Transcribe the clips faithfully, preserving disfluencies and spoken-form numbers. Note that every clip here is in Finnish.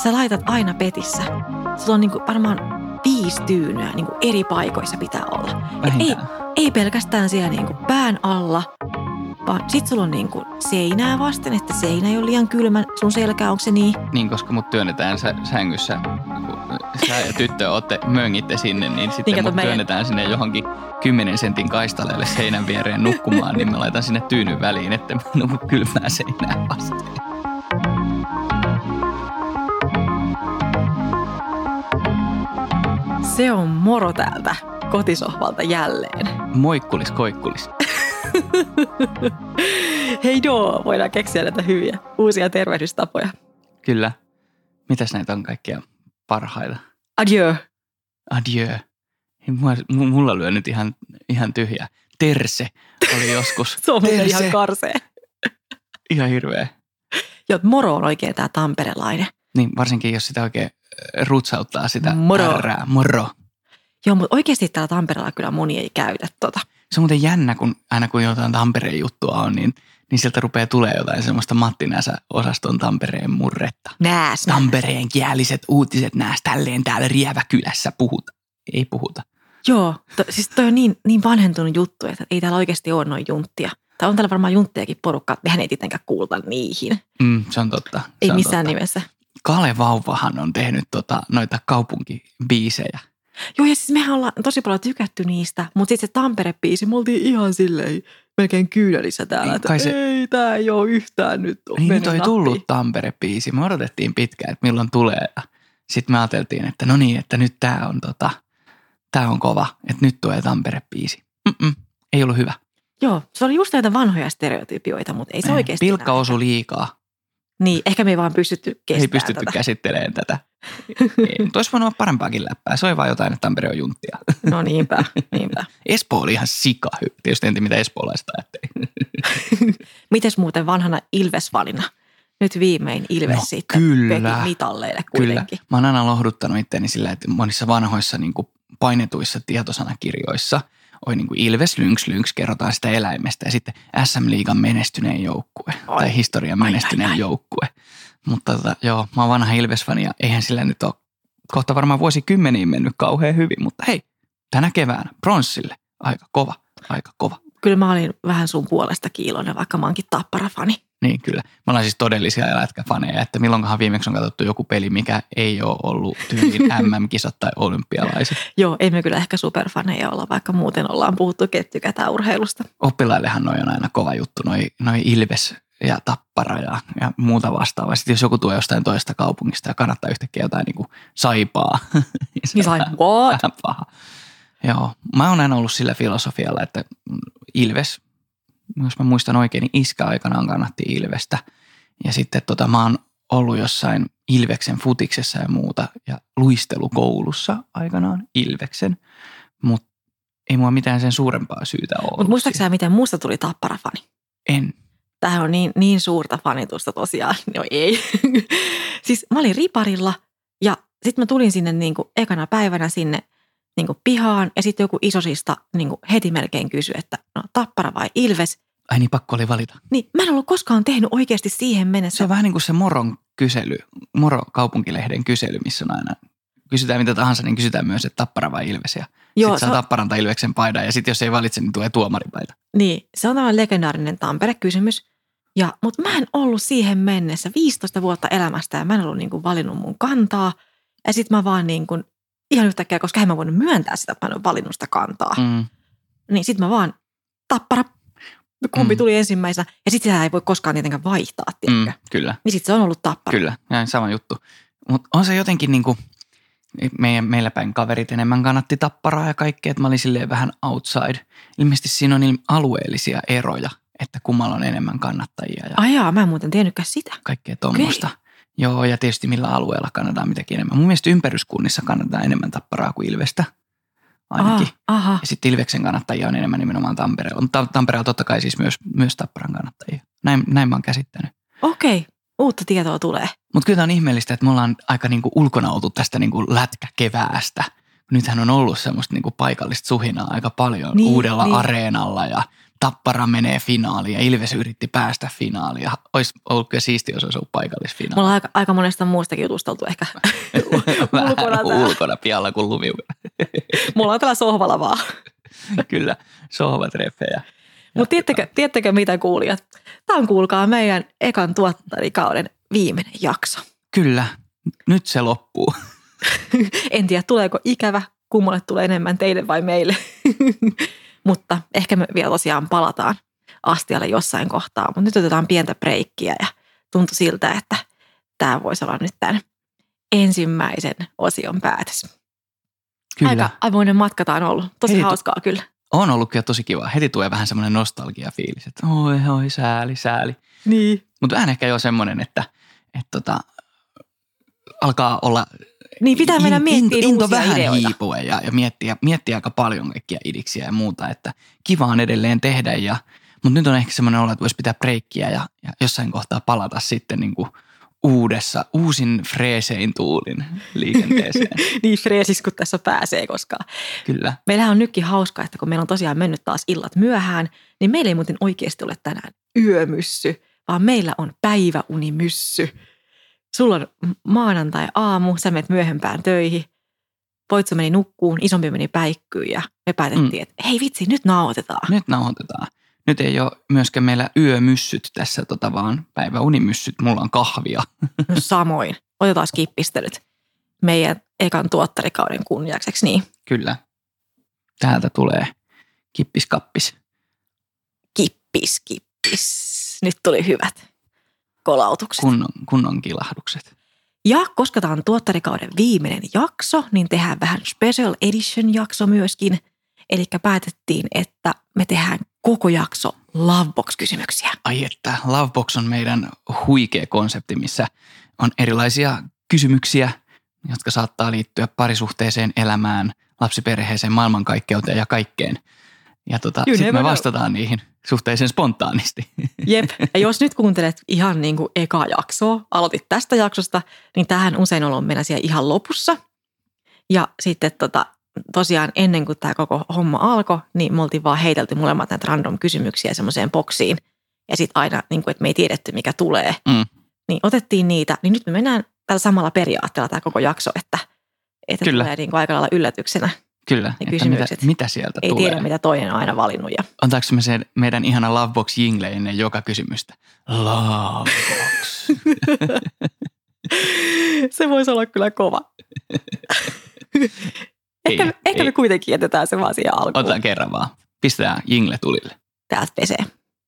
sä laitat aina petissä. Sulla on niinku varmaan viisi tyynyä niinku eri paikoissa pitää olla. Ei, ei pelkästään siellä niinku pään alla, vaan sit sulla on niinku seinää vasten, että seinä ei ole liian kylmä. Sun selkä, onko se niin? Niin, koska mut työnnetään sä, sängyssä, kun sä ja tyttö ootte möngitte sinne, niin sitten niin, mut meidän... työnnetään sinne johonkin kymmenen sentin kaistaleelle seinän viereen nukkumaan, niin mä laitan sinne tyynyn väliin, että mä nukun kylmää seinää vasten. Se on moro täältä kotisohvalta jälleen. Moikkulis koikkulis. Hei joo, voidaan keksiä näitä hyviä uusia tervehdystapoja. Kyllä. Mitäs näitä on kaikkia parhaita? Adieu. Adieu. Mulla lyö nyt ihan, ihan tyhjää. Terse oli joskus. Se on muuten ihan karsee. Ihan hirveä. Joo, moro on oikein tää tamperelainen. Niin, varsinkin jos sitä oikein rutsauttaa sitä moro. Rää. Moro. Joo, mutta oikeasti täällä Tampereella kyllä moni ei käytä tota. Se on muuten jännä, kun aina kun jotain Tampereen juttua on, niin, niin sieltä rupeaa tulee jotain semmoista Matti Näsä-osaston Tampereen murretta. Nääs. Tampereen kieliset uutiset nääs tälleen täällä Rieväkylässä puhuta. Ei puhuta. Joo, to, siis toi on niin, niin vanhentunut juttu, että ei täällä oikeasti ole noin junttia. Tai on täällä varmaan junttejakin porukkaa, mehän ei tietenkään kuulta niihin. Mm, se on totta. Se ei on missään totta. nimessä. Kale Vauvahan on tehnyt tota, noita kaupunkibiisejä. Joo, ja siis mehän ollaan tosi paljon tykätty niistä, mutta sitten se Tampere-biisi, me oltiin ihan silleen melkein kyynelissä täällä, että se... ei, tää ei ole yhtään nyt. Niin nyt on tullut Tampere-biisi. Me odotettiin pitkään, että milloin tulee. Sitten me ajateltiin, että no niin, että nyt tää on, tota, tää on kova, että nyt tulee Tampere-biisi. Mm-mm, ei ollut hyvä. Joo, se oli just näitä vanhoja stereotypioita, mutta ei se oikeasti Pilkka osui liikaa. Niin, ehkä me ei vaan pystytty kestämään Ei pystytty tätä. käsittelemään tätä. Ei, mutta olisi voinut olla parempaakin läppää. Se oli vaan jotain, että Tampere on junttia. No niinpä, niinpä. Espoo oli ihan sika hyvä. Tietysti en tiedä, mitä espoolaiset ajatteli. Mites muuten vanhana Ilves-vanina? Nyt viimein Ilves no, sitten kyllä, veti mitalleille kuitenkin. Kyllä. Mä oon aina lohduttanut itseäni sillä, että monissa vanhoissa niin kuin painetuissa tietosanakirjoissa oli niin kuin Ilves, lynx, lynx, kerrotaan sitä eläimestä ja sitten S M-liigan menestyneen joukkue ai, tai historian menestyneen ai, ai, joukkue. Mutta tota, joo, mä oon vanha Ilves-fani ja eihän sillä nyt ole kohta varmaan vuosikymmeniin mennyt kauhean hyvin, mutta hei, tänä keväänä pronssille aika kova, aika kova. Kyllä mä olin vähän sun puolesta kiiloinen, vaikka mä oonkin Tappara-fani. Niin kyllä. Me ollaan siis todellisia lätkäfaneja, että milloinkohan viimeksi on katsottu joku peli, mikä ei ole ollut tyyliin M M-kisat tai olympialaiset. Joo, emme kyllä ehkä superfaneja olla, vaikka muuten ollaan puhuttu kettykätä urheilusta. Oppilaillehan noi on aina kova juttu, noi, noi Ilves ja Tappara ja, ja muuta vastaavaa. Sitten jos joku tuo jostain toisesta kaupungista ja kannattaa yhtäkkiä jotain niin kuin Saipaa. Niin sai, what? Paha. Joo, mä oon aina ollut sillä filosofialla, että Ilves, jos mä muistan oikein, niin iskä aikanaan kannatti Ilvestä. Ja sitten tota, mä oon ollut jossain Ilveksen futiksessa ja muuta ja luistelukoulussa aikanaan Ilveksen, mutta ei mua mitään sen suurempaa syytä ole. Mutta muistatko sä, miten muusta tuli Tappara-fani? En. Tämähän on niin, niin suurta fanitusta tosiaan. No ei. Siis mä olin riparilla ja sitten mä tulin sinne niin kuin ekana päivänä sinne niin kuin pihaan ja sitten joku isosista niin kuin heti melkein kysyi, että no Tappara vai Ilves? Ai niin, pakko oli valita. Niin, mä en ollut koskaan tehnyt oikeasti siihen mennessä. Se on vähän niin kuin se Moron kysely, Moro kaupunkilehden kysely, missä on aina, kysytään mitä tahansa, niin kysytään myös, että Tappara vai Ilves. Ja sitten saa on... Tapparan tai Ilveksen paidan ja sitten jos ei valitse, niin tulee tuomaripaita. Niin, se on tämä legendaarinen Tampere-kysymys. Ja, mutta mä en ollut siihen mennessä viisitoista vuotta elämästä ja mä en ollut niin kuin valinnut mun kantaa. Ja sitten mä vaan niin kuin, ihan yhtäkkiä, koska en mä voinut myöntää sitä, että mä en ole valinnut sitä kantaa. Mm. Niin sitten mä vaan Tappara. Kumpi mm. tuli ensimmäisenä. Ja sitten sitä ei voi koskaan tietenkään vaihtaa, tiedätkö? Mm, kyllä. Niin sitten se on ollut Tappara. Kyllä, näin sama juttu. Mutta on se jotenkin niin kuin, meidän, meillä päin kaverit enemmän kannatti Tapparaa ja kaikkea, että mä olin silleen vähän outside. Ilmeisesti siinä on alueellisia eroja, että kummalla on enemmän kannattajia. Ja ai jaa, mä en muuten tiennytkään sitä. Kaikkea tuommoista. Okay. Joo, ja tietysti millä alueella kannataan mitäkin enemmän. Mun mielestä ympäryskunnissa kannataan enemmän Tapparaa kuin Ilvestä. Ainakin. Aha, aha. Ja sitten Ilveksen kannattajia on enemmän nimenomaan Tampereella. Mutta Tampereella totta kai siis myös, myös Tapparan kannattajia. Näin, näin mä oon käsittänyt. Okei, okay. Uutta tietoa tulee. Mutta kyllä tämä on ihmeellistä, että me ollaan aika niinku ulkona oltu tästä niinku lätkäkeväästä. Nythän on ollut semmoista niinku paikallista suhinaa aika paljon niin, uudella niin. areenalla ja Tappara menee finaaliin ja Ilves yritti päästä finaaliin. Olisi ollut kyllä siistiä, jos olisi ollut paikallisfinaali. Me ollaan aika, aika monesta muustakin jutusteltu ehkä ulkona. ulkona pialla kuin lumiukona. Mulla on tällä sohvalla vaan. Kyllä, sohvatreffejä. Mutta tiedättekö, tiedättekö mitä kuulijat? Tämä on kuulkaa meidän ekan tuottarikauden viimeinen jakso. Kyllä, nyt se loppuu. En tiedä, tuleeko ikävä, kummalle tulee enemmän, teille vai meille. Mutta ehkä me vielä tosiaan palataan astialle jossain kohtaa. Mutta nyt otetaan pientä breikkiä ja tuntui siltä, että tämä voisi olla nyt tämän ensimmäisen osion päätös. Kyllä. Aika avoinen matka tämä on ollut. Tosi Hei, hauskaa kyllä. On ollut kyllä tosi kiva. Heti tulee vähän semmoinen nostalgia-fiilis, että oi, oi, sääli, sääli. Niin. Mutta vähän ehkä jo semmoinen, että, että tota, alkaa olla niin pitää mennä miettimään into uusia vähän ideoita. hiipua ja, ja miettiä, miettiä aika paljon kaikkia idiksiä ja muuta, että kiva on edelleen tehdä. Ja, mutta nyt on ehkä semmoinen olo, että voisi pitää breikkiä ja, ja jossain kohtaa palata sitten niin kuin uudessa, uusin freesein tuulin liikenteeseen. Niin freesis, kun tässä pääsee koskaan. Kyllä. Meillähän on nytkin hauskaa, että kun meillä on tosiaan mennyt taas illat myöhään, niin meillä ei muuten oikeasti ole tänään yömyssy, vaan meillä on päiväunimyssy. Sulla on maanantai-aamu, sä menet myöhempään töihin, poitsu meni nukkuun, isompi meni päikkyyn ja me päätettiin, mm. että hei vitsi, nyt nauhoitetaan. Nyt nauhoitetaan. Nyt ei ole myöskään meillä yömyssyt tässä, tota, vaan päiväunimyssyt. Mulla on kahvia. No samoin. Otetaan kippistelyt meidän ekan tuottarikauden kunniakseksi, niin. Kyllä. Täältä tulee kippiskappis. Kippis, kippis. Nyt tuli hyvät kolautukset. Kunnon, kunnon kilahdukset. Ja koska tämä on tuottarikauden viimeinen jakso, niin tehdään vähän special edition jakso myöskin. Eli päätettiin, että me tehdään koko jakso Lovebox-kysymyksiä. Ai että, Lovebox on meidän huikea konsepti, missä on erilaisia kysymyksiä, jotka saattaa liittyä parisuhteeseen, elämään, lapsiperheeseen, maailmankaikkeuteen ja kaikkeen. Ja tota, sitten me vastataan niihin suhteellisen spontaanisti. Jep, ja jos nyt kuuntelet ihan niin kuin eka jaksoa, aloitit tästä jaksosta, niin tämähän usein on meillä siellä ihan lopussa. Ja sitten tota, tosiaan ennen kuin tämä koko homma alkoi, niin me oltiin vaan heitelty molemmat näitä random kysymyksiä semmoiseen boksiin. Ja sitten aina, niin kuin, että me ei tiedetty mikä tulee, mm. niin otettiin niitä. Niin nyt me mennään tällä samalla periaatteella tämä koko jakso, että, että tulee niin kuin aika lailla yllätyksenä. Kyllä, että mitä, mitä sieltä ei tulee. Ei tiedä, mitä toinen on aina valinnut. Ja... Antaako me sen meidän ihana Lovebox-jingle ennen joka kysymystä? Lovebox. Se voisi olla kyllä kova. ehkä ei, ehkä ei. me kuitenkin jätetään se vaan siihen alkuun. Otetaan kerran vaan. Pistetään jingle tulille. Täältä pesee.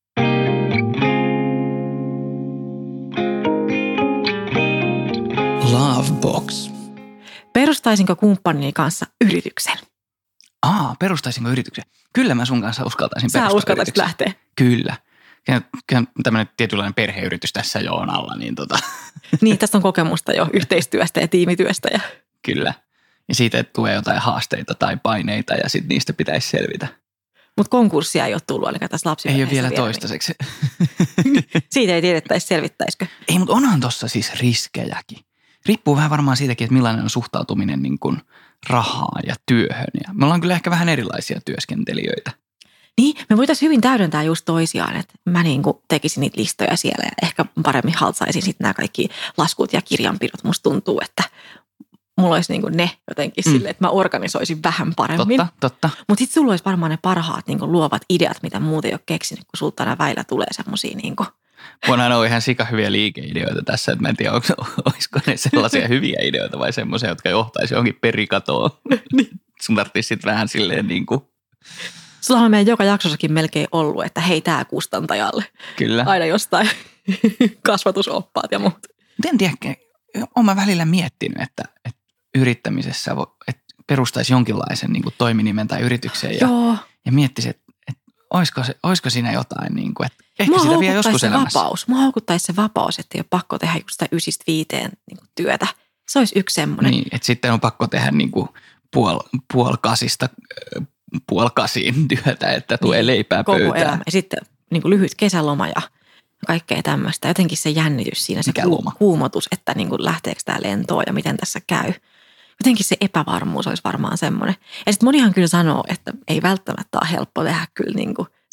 Lovebox. Perustaisinko kumppanini kanssa yrityksen? Aa, perustaisinko yrityksen? Kyllä mä sun kanssa uskaltaisin perustaa Sä uskaltaisit lähteä? Kyllä. Kyllä tämmöinen tietynlainen perheyritys tässä jo on alla. Niin, tota. niin, tästä on kokemusta jo yhteistyöstä ja tiimityöstä. Ja... Kyllä. Ja siitä, että tulee jotain haasteita tai paineita ja sitten niistä pitäisi selvitä. Mutta konkurssia ei ole tullut ainakaan tässä lapsiperheessä. Ei ole vielä, vielä toistaiseksi. Niin. Siitä ei tiedettäisi, selvittäisikö. Ei, mutta onhan tuossa siis riskejäkin. Riippuu vähän varmaan siitäkin, että millainen on suhtautuminen niin kuin rahaan ja työhön. Ja me ollaan kyllä ehkä vähän erilaisia työskentelijöitä. Niin, me voitaisiin hyvin täydentää just toisiaan, että mä niin kuin tekisin niitä listoja siellä ja ehkä paremmin haltsaisin sitten nämä kaikki laskut ja kirjanpidot. Musta tuntuu, että mulla olisi niin kuin ne jotenkin mm. silleen, että mä organisoisin vähän paremmin. Totta, totta. Mutta sitten sulla olisi varmaan ne parhaat niin kuin luovat ideat, mitä muuten ei ole keksinyt, kun sulta aina väillä tulee semmoisia niin kuin. Mun aina on ihan sika hyviä liikeideoita tässä, että mä en tiedä, olisiko ne sellaisia hyviä ideoita vai semmoisia, jotka johtaisi johonkin perikatoon. Sun tarvitsisi sitten vähän silleen niin kuin. Sulla on meidän joka jaksossakin melkein ollut, että hei tää kustantajalle. Kyllä. Aina jostain kasvatusoppaat ja muut. En tiedä, oon mä välillä miettinyt, että, että yrittämisessä että perustaisi jonkinlaisen niin kuin toiminimen tai yrityksen ja, ja miettisi, että, että olisiko, se, olisiko siinä jotain, niin kuin, että ehkä Mua sitä vielä joskus se elämässä. Vapaus. Mua houkuttaisi se vapaus, että ei ole pakko tehdä just sitä ysistä viiteen niin kuin työtä. Se olisi yksi semmoinen. Niin, että sitten on pakko tehdä niin kuin puol, puolkasista puolkasiin työtä, että tulee niin, leipää koko pöytään. Elämä. Ja sitten niin kuin lyhyt kesäloma ja kaikkea tämmöistä. Jotenkin se jännitys siinä, se ku, kuumotus, että niin kuin lähteekö tämä lentoon ja miten tässä käy. Jotenkin se epävarmuus olisi varmaan semmoinen. Ja sitten monihan kyllä sanoo, että ei välttämättä ole helppo tehdä kyllä niin kuin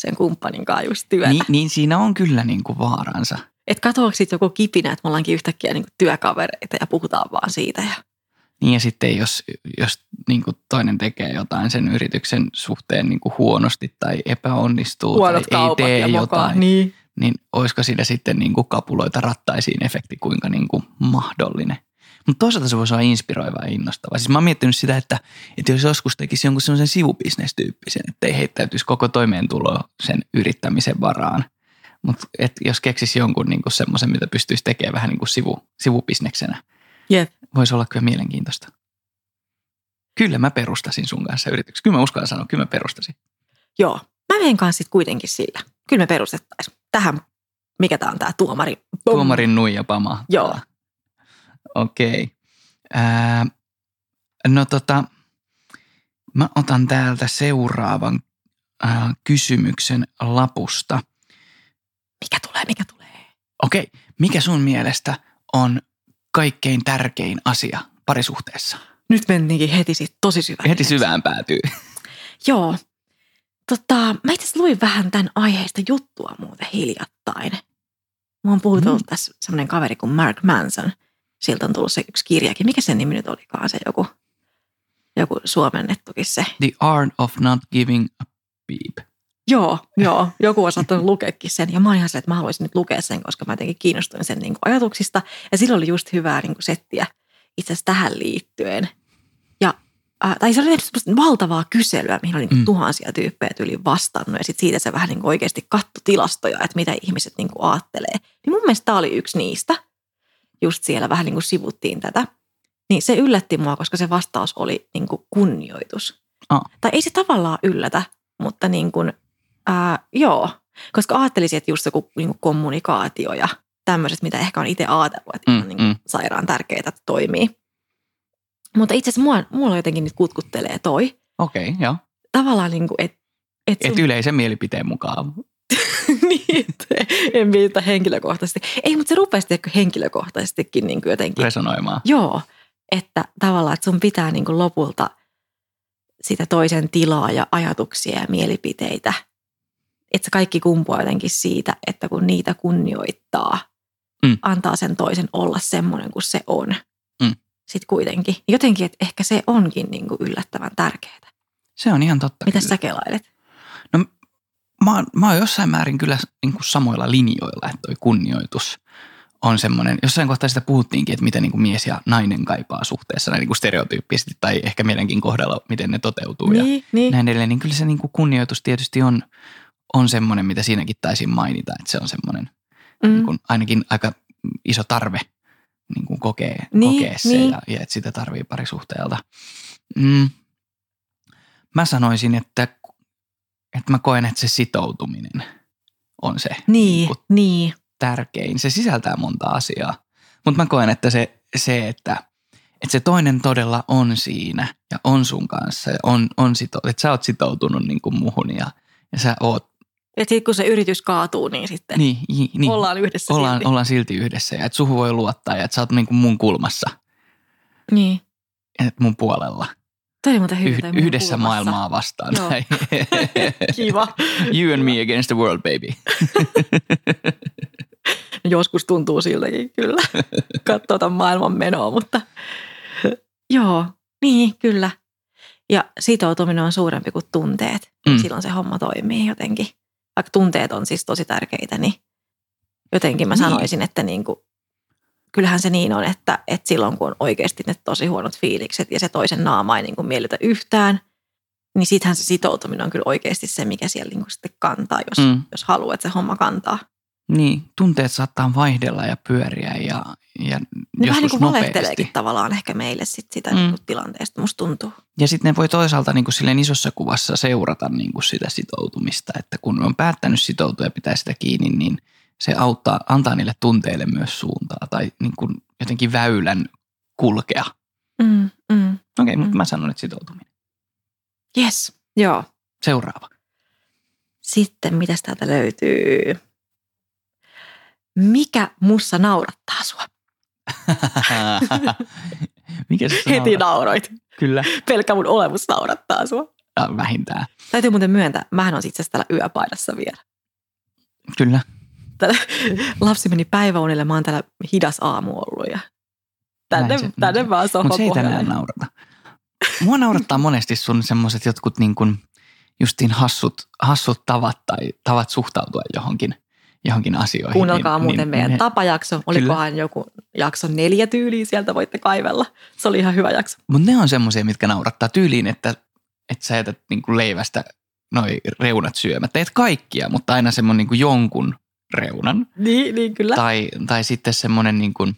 sen kumppanin kanssa just työtä. Niin, niin siinä on kyllä niin kuin vaaransa. Että katoako sitten joku kipinä, että me ollaankin yhtäkkiä niin kuin työkavereita ja puhutaan vaan siitä. Ja... Niin ja sitten jos, jos niin kuin toinen tekee jotain sen yrityksen suhteen niin kuin huonosti tai epäonnistuu Huonot tai ei tee jotain, niin. niin olisiko siinä sitten niin kuin kapuloita rattaisiin efekti kuinka niin kuin mahdollinen. Mutta toisaalta se voisi olla inspiroivaa ja innostavaa. Siis mä oon miettinyt sitä, että, että jos joskus tekisi jonkun sellaisen sivubisnestyyppisen, että ei heittäytyisi koko toimeentulo sen yrittämisen varaan. Mutta jos keksisi jonkun niinku semmoisen, mitä pystyisi tekemään vähän niin kuin sivu, sivubisneksenä, yep. voisi olla kyllä mielenkiintoista. Kyllä mä perustasin sun kanssa yrityksen. Kyllä mä uskallan sanoa, kyllä mä perustasin. Joo, mä menen kanssa sitten kuitenkin sillä. Kyllä me perustettaisiin tähän, mikä tää on tää tuomari. Bum. Tuomarin nuija pamahtaa. Joo. Okei. Okay. No tota, mä otan täältä seuraavan ää, kysymyksen lapusta. Mikä tulee, mikä tulee? Okei, okay. Mikä sun mielestä on kaikkein tärkein asia parisuhteessa? Nyt mentiinkin heti sit tosi syvään. Heti syvään päätyy. Joo. Tota, mä itse asiassa luin vähän tämän aiheesta juttua muuten hiljattain. Mä oon puhutellut mm. tässä semmoinen kaveri kuin Mark Manson. Siltä on tullut se yksi kirjakin. Mikä sen nimi nyt olikaan se joku, joku suomennettukin se? The Art of Not Giving a Beep. Joo, joo. Joku on saattanut lukeekin sen. Ja mä oon ihan se, että mä haluaisin nyt lukea sen, koska mä jotenkin kiinnostuin sen niin kuin ajatuksista. Ja sillä oli just hyvää niin kuin settiä itse asiassa tähän liittyen. Ja, äh, tai se oli tehty valtavaa kyselyä, mihin oli niin kuin mm. tuhansia tyyppejä tyyliin vastannut. Ja sitten siitä se vähän niin kuin oikeasti katsoi tilastoja, että mitä ihmiset niin kuin ajattelee. Niin mun mielestä tämä oli yksi niistä. Just siellä vähän niin kuin sivuttiin tätä. Niin se yllätti mua, koska se vastaus oli niin kuin kunnioitus. Oh. Tai ei se tavallaan yllätä, mutta niin kuin, ää, joo. Koska ajattelisin, että just joku niin kuin kommunikaatio ja tämmöiset, mitä ehkä on itse ajatellut, että mm, on niin kuin mm. sairaan tärkeää, että toimii. Mutta itse asiassa mua, mulla jotenkin nyt kutkuttelee toi. Okei, okay, joo. Tavallaan niin kuin, että... Et sun... Et yleisen mielipiteen mukaan. Niin, en mietitä henkilökohtaisesti. Ei, mutta se rupesi ehkä henkilökohtaisestikin niin kuin jotenkin. Resonoimaan. Joo, että tavallaan, että sun pitää niin kuin lopulta sitä toisen tilaa ja ajatuksia ja mielipiteitä. Että se kaikki kumpuaa jotenkin siitä, että kun niitä kunnioittaa, mm. antaa sen toisen olla semmoinen kuin se on. Mm. Sitten kuitenkin. Jotenkin, että ehkä se onkin niin kuin yllättävän tärkeää. Se on ihan totta. Mitä sä kelailet? No mä oon, mä oon jossain määrin kyllä niin kuin samoilla linjoilla, että toi kunnioitus on semmoinen, jossain kohtaa sitä puhuttiinkin, että miten niin kuin mies ja nainen kaipaa suhteessa näin niin kuin stereotyyppisesti tai ehkä meidänkin kohdalla, miten ne toteutuu niin, ja niin. näin edelleen. Niin kyllä se niin kuin kunnioitus tietysti on, on semmoinen, mitä siinäkin taisin mainita, että se on semmoinen mm. niin kuin ainakin aika iso tarve niin kuin kokee, niin, kokee se niin. ja, ja että sitä tarvii parisuhteelta. Mm. Mä sanoisin, että Että mä koen, että se sitoutuminen on se niin, niin niin. tärkein. Se sisältää monta asiaa. Mutta mä koen, että se, se että, että se toinen todella on siinä ja on sun kanssa ja on, on sitoutunut. Että sä oot sitoutunut niin kuin muhun ja, ja sä oot. Että sitten kun se yritys kaatuu, niin sitten niin, niin, ollaan yhdessä ollaan, silti. Ollaan silti yhdessä ja että suhun voi luottaa ja että sä oot niin kuin mun kulmassa. Niin. Että mun puolella. Toi on hyvä, Yh- yhdessä kulmassa. Maailmaa vastaan. Kiva. You and me against the world, baby. Joskus tuntuu siltäkin, kyllä. Katsoo tämän maailman menoa, mutta joo, niin, kyllä. Ja sitoutuminen on suurempi kuin tunteet. Mm. Silloin se homma toimii jotenkin. Vaikka tunteet on siis tosi tärkeitä, niin jotenkin mä niin. sanoisin, että niin kuin, kyllähän se niin on, että, että silloin kun on oikeasti ne tosi huonot fiilikset ja se toisen naama ei niin kuin miellytä yhtään, niin sittenhän se sitoutuminen on kyllä oikeasti se, mikä siellä niin kuin sitten kantaa, jos, mm. jos haluaa, että se homma kantaa. Niin, tunteet saattaa vaihdella ja pyöriä ja, ja ne joskus vähän niin kuin nopeasti. valehteleekin tavallaan ehkä meille sit sitä mm. niin kuin tilanteesta, musta tuntuu. Ja sitten ne voi toisaalta niin kuin silleen isossa kuvassa seurata niin kuin sitä sitoutumista, että kun on päättänyt sitoutua ja pitää sitä kiinni, niin se auttaa, antaa niille tunteille myös suuntaa tai niin kuin jotenkin väylän kulkea. Mm, mm, Okei, okay, mm. mutta mä sanon, että sitoutuminen. Yes, joo. Seuraava. Sitten, mitäs täältä löytyy? Mikä mussa naurattaa sua? Mikä se Heti nauroit. Kyllä. Pelkkä mun olemus naurattaa sua. vähintään. Täytyy muuten myöntää, mähän on itse asiassa täällä yöpaidassa vielä. Kyllä. Täällä, lapsi meni päiväunille, mä oon täällä hidas aamu ollut ja tänne, se, tänne vaan sohvan Mutta se ei tänään naurata. Mua naurattaa monesti sun semmoiset jotkut niin kuin justiin hassut, hassut tavat tai tavat suhtautua johonkin, johonkin asioihin. Kuunnelkaa niin, muuten niin, meidän ne, tapajakso. Olikohan kyllä. Joku jakso neljä tyyliä, sieltä voitte kaivella. Se oli ihan hyvä jakso. Mutta ne on semmoisia, mitkä naurattaa tyyliin, että, että sä jätät niin kuin leivästä noi reunat syömättä. Et kaikkia, mutta aina semmoinen niin kuin jonkun reunan. Niin, niin kyllä. Tai, tai sitten semmoinen niin kuin,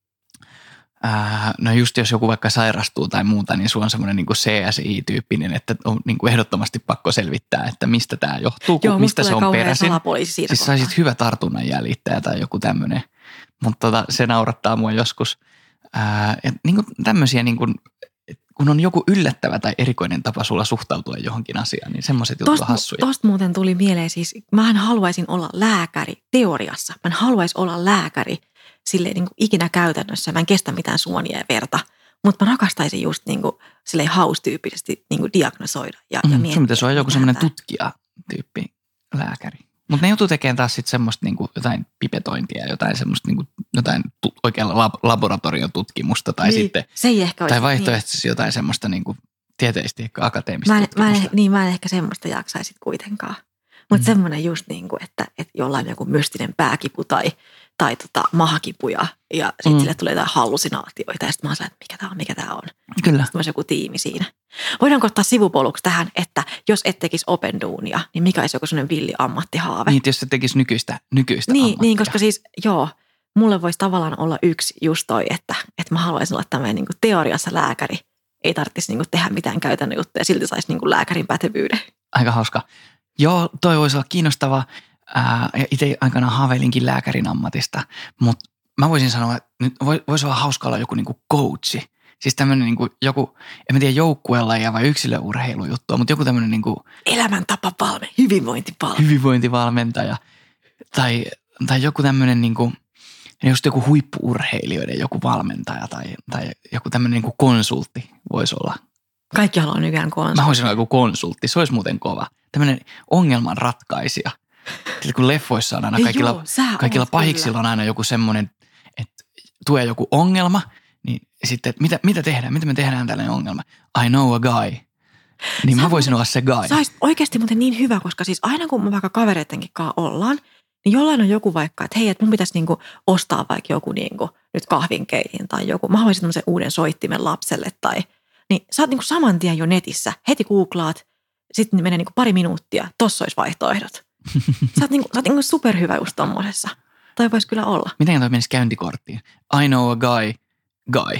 ää, no just jos joku vaikka sairastuu tai muuta, niin sulla on semmoinen niin kuin C S I-tyyppinen, että on niin kuin ehdottomasti pakko selvittää, että mistä tämä johtuu, Joo, mistä se on peräisin. Siis kohtaa. Saisit hyvä tartunnan jäljittäjä tai joku tämmöinen, mutta tota, se naurattaa mua joskus. Ää, et niin kuin tämmöisiä niin kuin, kun on joku yllättävä tai erikoinen tapa sulla suhtautua johonkin asiaan, niin semmoiset jutut on hassuja. Tosta muuten tuli mieleen siis, mähän haluaisin olla lääkäri teoriassa. Mä en haluaisi olla lääkäri silleen niin kuin ikinä käytännössä. Mä en kestä mitään suonia ja verta, mutta mä rakastaisin just niin kuin silleen haustyyppisesti niin kuin diagnosoida ja, mm, ja miettiä. Sun pitäisi olla joku semmoinen tutkija-tyyppi lääkäri. Mutta ne joutuu tekemään taas sitten semmoista niinku jotain pipetointia, jotain semmoista niinku, jotain tu- oikealla lab- laboratorion tutkimusta tai niin, sitten, se ei ehkä tai vaihtoehtoisesti niin. Jotain semmoista niinku tieteellisesti ehkä akateemista mä en, tutkimusta. Mä en, niin mä en ehkä semmoista jaksaisi kuitenkaan. Mutta mm. semmoinen just niin kuin, että, että jollain joku mystinen pääkipu tai, tai tota mahakipuja ja sitten mm. sille tulee jotain hallusinaatioita ja sitten mä oon sellainen, että mikä tämä on, mikä tämä on. Kyllä. Sitten olisi joku tiimi siinä. Voidaanko ottaa sivupoluksi tähän, että jos et tekisi open duunia, niin mikä olisi joku sellainen villi ammattihaave? Niin, jos se tekisi nykyistä, nykyistä niin, ammattia. niin, koska siis joo, mulle voisi tavallaan olla yksi just toi, että, että mä haluaisin olla tämmöinen niin kuin teoriassa lääkäri. Ei tarvitsisi niin kuin tehdä mitään käytännön juttuja, silti saisi niin kuin lääkärin pätevyyden. Aika hauska. Joo, toi voisi olla kiinnostavaa. Ää, ja itse aikanaan haaveilinkin lääkärin ammatista, mutta mä voisin sanoa, että nyt voisi olla hauska olla joku niin kuin coachi. Siis tämmöinen niin kuin joku, en mä tiedä joukkuelaji vai yksilöurheilujuttua, mutta joku tämmöinen niin kuin elämäntapapalve, hyvinvointipalve. Hyvinvointivalmentaja tai, tai joku tämmöinen niin kuin, just joku huippu-urheilijoiden joku valmentaja tai, tai joku tämmöinen niin kuin konsultti voisi olla. Kaikki haluaa nykyään konsultti. Mä voisin olla joku konsultti, se olisi muuten kova. Tämmöinen ongelman ratkaisija. Sitten kun leffoissa on aina kaikilla, Joo, kaikilla pahiksilla kyllä. On aina joku semmoinen, että tulee joku ongelma, niin sitten, että mitä, mitä tehdään, mitä me tehdään tällainen ongelma? I know a guy. Niin sä mä voisin olla se guy. Sä olisit oikeasti muuten niin hyvä, koska siis aina kun me vaikka kavereidenkin kanssa ollaan, niin jollain on joku vaikka, että hei, että mun pitäisi niinku ostaa vaikka joku niinku nyt kahvinkeihin tai joku. Mä haluaisin tämmöisen uuden soittimen lapselle tai, niin sä oot niinku saman tien jo netissä, heti googlaat, sitten menee niinku pari minuuttia, tossa olisi vaihtoehdot. Sä oot niinku, sä oot niinku superhyvä just tommosessa. Toi voisi kyllä olla. Miten toi menisi käyntikorttiin? I know a guy, guy.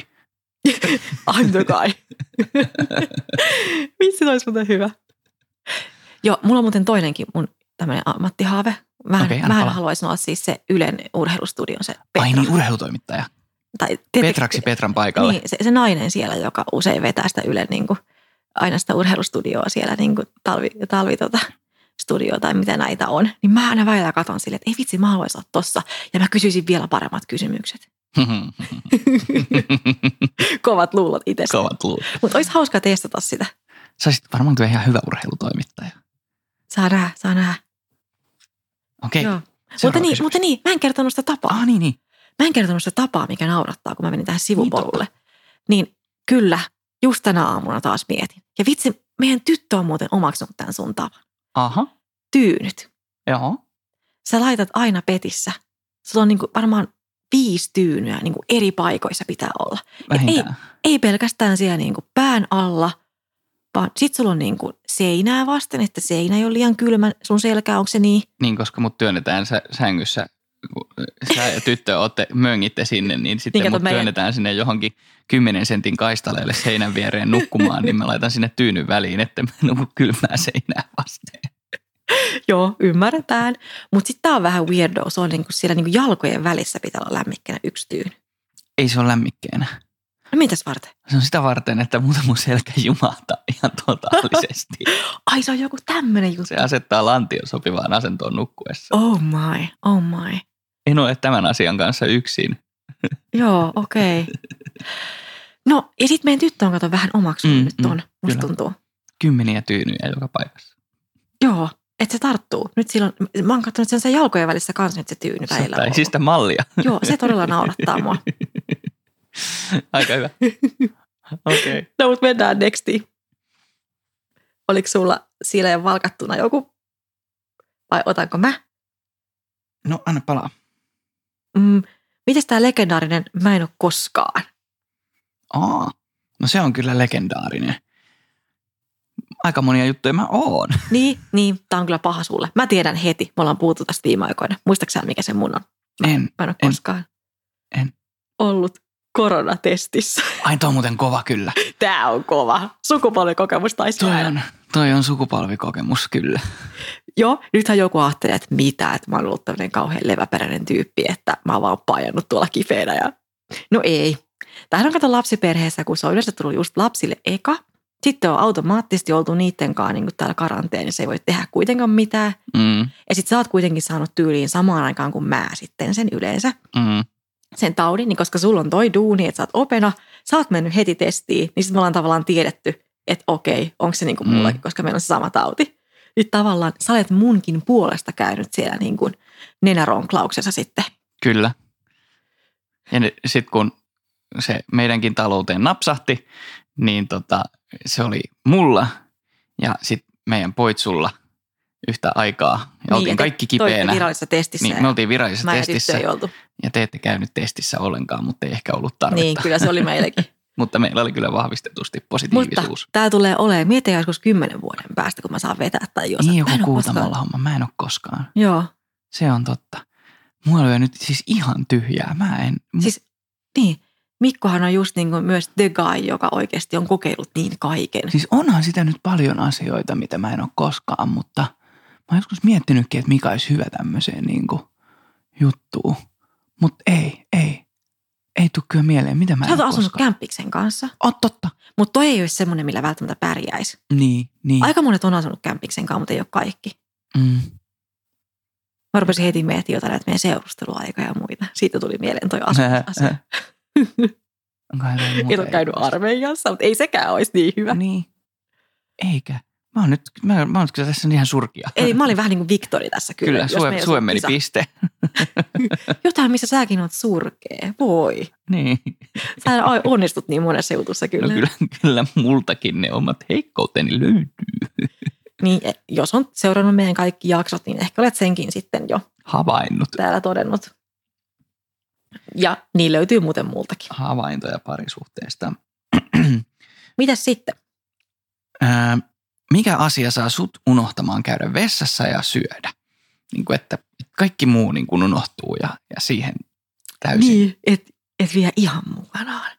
I'm the guy. Vitsi, toi olisi muuten hyvä. Joo, mulla on muuten toinenkin mun tämmöinen ammattihaave. Mä, okay, mähän haluaisin olla siis se Ylen urheilustudion se Petra. Ai niin, urheilutoimittaja. Tai, tiety, Petraksi Petran paikalle. Niin, se, se nainen siellä, joka usein vetää sitä Ylen niin kuin, aina sitä urheilustudioa siellä, niin kuin talvi, talvi tota, studio tai mitä näitä on. Niin mä aina välillä katon silleen, että ei vitsi, mä haluaisin olla tossa. Ja mä kysyisin vielä paremmat kysymykset. Kovat luulot itse. Kovat luulot. Mutta olisi hauska testata sitä. Sä olisit varmaan kyllä ihan hyvä urheilutoimittaja. Saa nähdä, saa nähdä. Okei. Okay. Mutta niin, mutta niin, mä en kertonut sitä tapaa. Ah, niin, niin. Mä en kertonut sitä tapaa, mikä naurattaa, kun mä menin tähän sivupolulle. Niin, niin kyllä, just tänä aamuna taas mietin. Ja vitsi, meidän tyttö on muuten omaksunut tämän sun tavan. Aha. Tyynyt. Joo. Sä laitat aina petissä. Sulla on niinku varmaan viisi tyynyä niinku eri paikoissa pitää olla. Ei, ei pelkästään siellä niinku pään alla, vaan sit sulla on niinku seinää vasten, että seinä ei ole liian kylmä sun selkää, onko se niin? Niin, koska mut työnnetään sä, sängyssä, kun sä ja tyttö ootte, möngitte sinne, niin sitten niin, mut meidän... työnnetään sinne johonkin kymmenen sentin kaistaleelle seinän viereen nukkumaan, niin mä laitan sinne tyynyn väliin, että mä nuku kylmää seinää vasten. Joo, ymmärretään. Mutta sitten tää on vähän weirdo. Se on niinku siellä niinku jalkojen välissä pitää olla lämmikkänä yksi tyyny. Ei se ole lämmikkeenä. No mitäs varten? Se on sitä varten, että muuten mun selkä jumahtaa ihan totaalisesti. Ai se on joku tämmönen juttu. Se asettaa lantion sopivaan asentoon nukkuessa. Oh my, oh my. En ole tämän asian kanssa yksin. Joo, okei. Okay. No ja sitten meidän tyttö on kato vähän omaksunut mm, nyt ton, mm, musta kyllä. tuntuu. kymmeniä tyynyjä joka paikassa. Joo, että se tarttuu. Nyt silloin, mä oon katsonut sen, sen jalkojen välissä kanssa nyt se tyyny välillä Tai siis sitä mallia. Joo, se todella naurattaa mua. Aika hyvä. Okei. Okay. No, mutta mennään nextiin. Oliko sulla silleen valkattuna joku? Vai otanko mä? No, anna palaa. Mm, mites tää legendaarinen mä en oo koskaan? Aa, no se on kyllä legendaarinen. Aika monia juttuja mä oon. Niin, niin, tää on kyllä paha sulle. Mä tiedän heti, me ollaan puhuttu tästä viime aikoina. Muistatko sä, mikä se mun on? En. Mä en oo en, koskaan en. ollut koronatestissä. Ai, toi on muuten kova kyllä. Tää on kova. Sukupolvikokemus taisi toi on, toi on sukupolvikokemus kyllä. Joo, nythän joku ajattelee, että mitä, että mä oon ollut tämmöinen kauhean leväperäinen tyyppi, että mä oon vaan paijannut tuolla kifeenä. Ja... No ei. Tämähän on kato lapsiperheessä, kun se on yleensä tullut just lapsille eka. Sitten on automaattisesti oltu niiden kanssa niin täällä karanteenissa, ei voi tehdä kuitenkaan mitään. Mm. Ja sitten sä oot kuitenkin saanut tyyliin samaan aikaan kuin mä sitten sen yleensä. Mm. Sen taudin, niin koska sulla on toi duuni, että sä oot opena, sä oot mennyt heti testiin, niin sitten me ollaan tavallaan tiedetty, että okei, onko se niin kuin mullakin, mm. koska meillä on se sama tauti. Nyt tavallaan sä olet munkin puolesta käynyt siellä niin kuin nenäronklauksessa sitten. Kyllä. Ja sitten kun se meidänkin talouteen napsahti, niin tota, se oli mulla ja sitten meidän poitsulla yhtä aikaa. Ja niin, oltiin kaikki kipeänä. virallisessa testissä. Niin, me oltiin virallisessa testissä. Mä ja ja te ette käynyt testissä ollenkaan, mutta ei ehkä ollut tarvetta. Niin, kyllä se oli meillekin. Mutta meillä oli kyllä vahvistetusti positiivisuus. Mutta tämä tulee olemaan, mietitään joskus kymmenen vuoden päästä, kun mä saan vetää tai jos. Niin joku kuutamalla homma, mä en ole koskaan. Joo. Se on totta. Mulla oli nyt siis ihan tyhjää, mä en. Siis, niin, Mikkohan on just niin kuin myös the guy, joka oikeasti on kokeillut niin kaiken. Siis onhan sitä nyt paljon asioita, mitä mä en ole koskaan, mutta mä oon joskus miettinytkin, että mikä olisi hyvä tämmöiseen niin kuin juttuun. Mutta ei, ei. Ei tule kyllä mieleen, mitä mä en Sä oot asunut koskaan. kämppiksen kanssa. Oot totta. Mutta toi ei ole semmoinen, millä välttämättä pärjäisi. Niin, niin. Aika monet on asunut kämppiksen kanssa, mutta ei ole kaikki. Mm. Mä rupesin heti miettimään jotain näitä meidän seurusteluaikoja ja muita. Siitä tuli mieleen toi asumisasia. Et ole käynyt armeijassa, mutta ei sekään olisi niin hyvä. Niin. Eikä. Mä oon nyt, mä, mä oon kyllä tässä ihan surkia. Eli mä olin vähän niin kuin Victori tässä kyllä. Kyllä, sue, sue meni isä. Piste. Jotain, missä säkin oot surkea. Voi. Niin. Sä onnistut niin monessa jutussa kyllä. No kyllä, kyllä multakin ne omat heikkouteni löytyy. Niin, jos on seurannut meidän kaikki jaksot, niin ehkä olet senkin sitten jo havainnut. Täällä todennut. Ja niin löytyy muuten multakin. Havaintoja parisuhteesta. Mitäs sitten? Ää, mikä asia saa sut unohtamaan käydä vessassa ja syödä? Niin kuin, että kaikki muu niin kuin unohtuu ja, ja siihen täysin. Niin, et, et vie ihan mukanaan.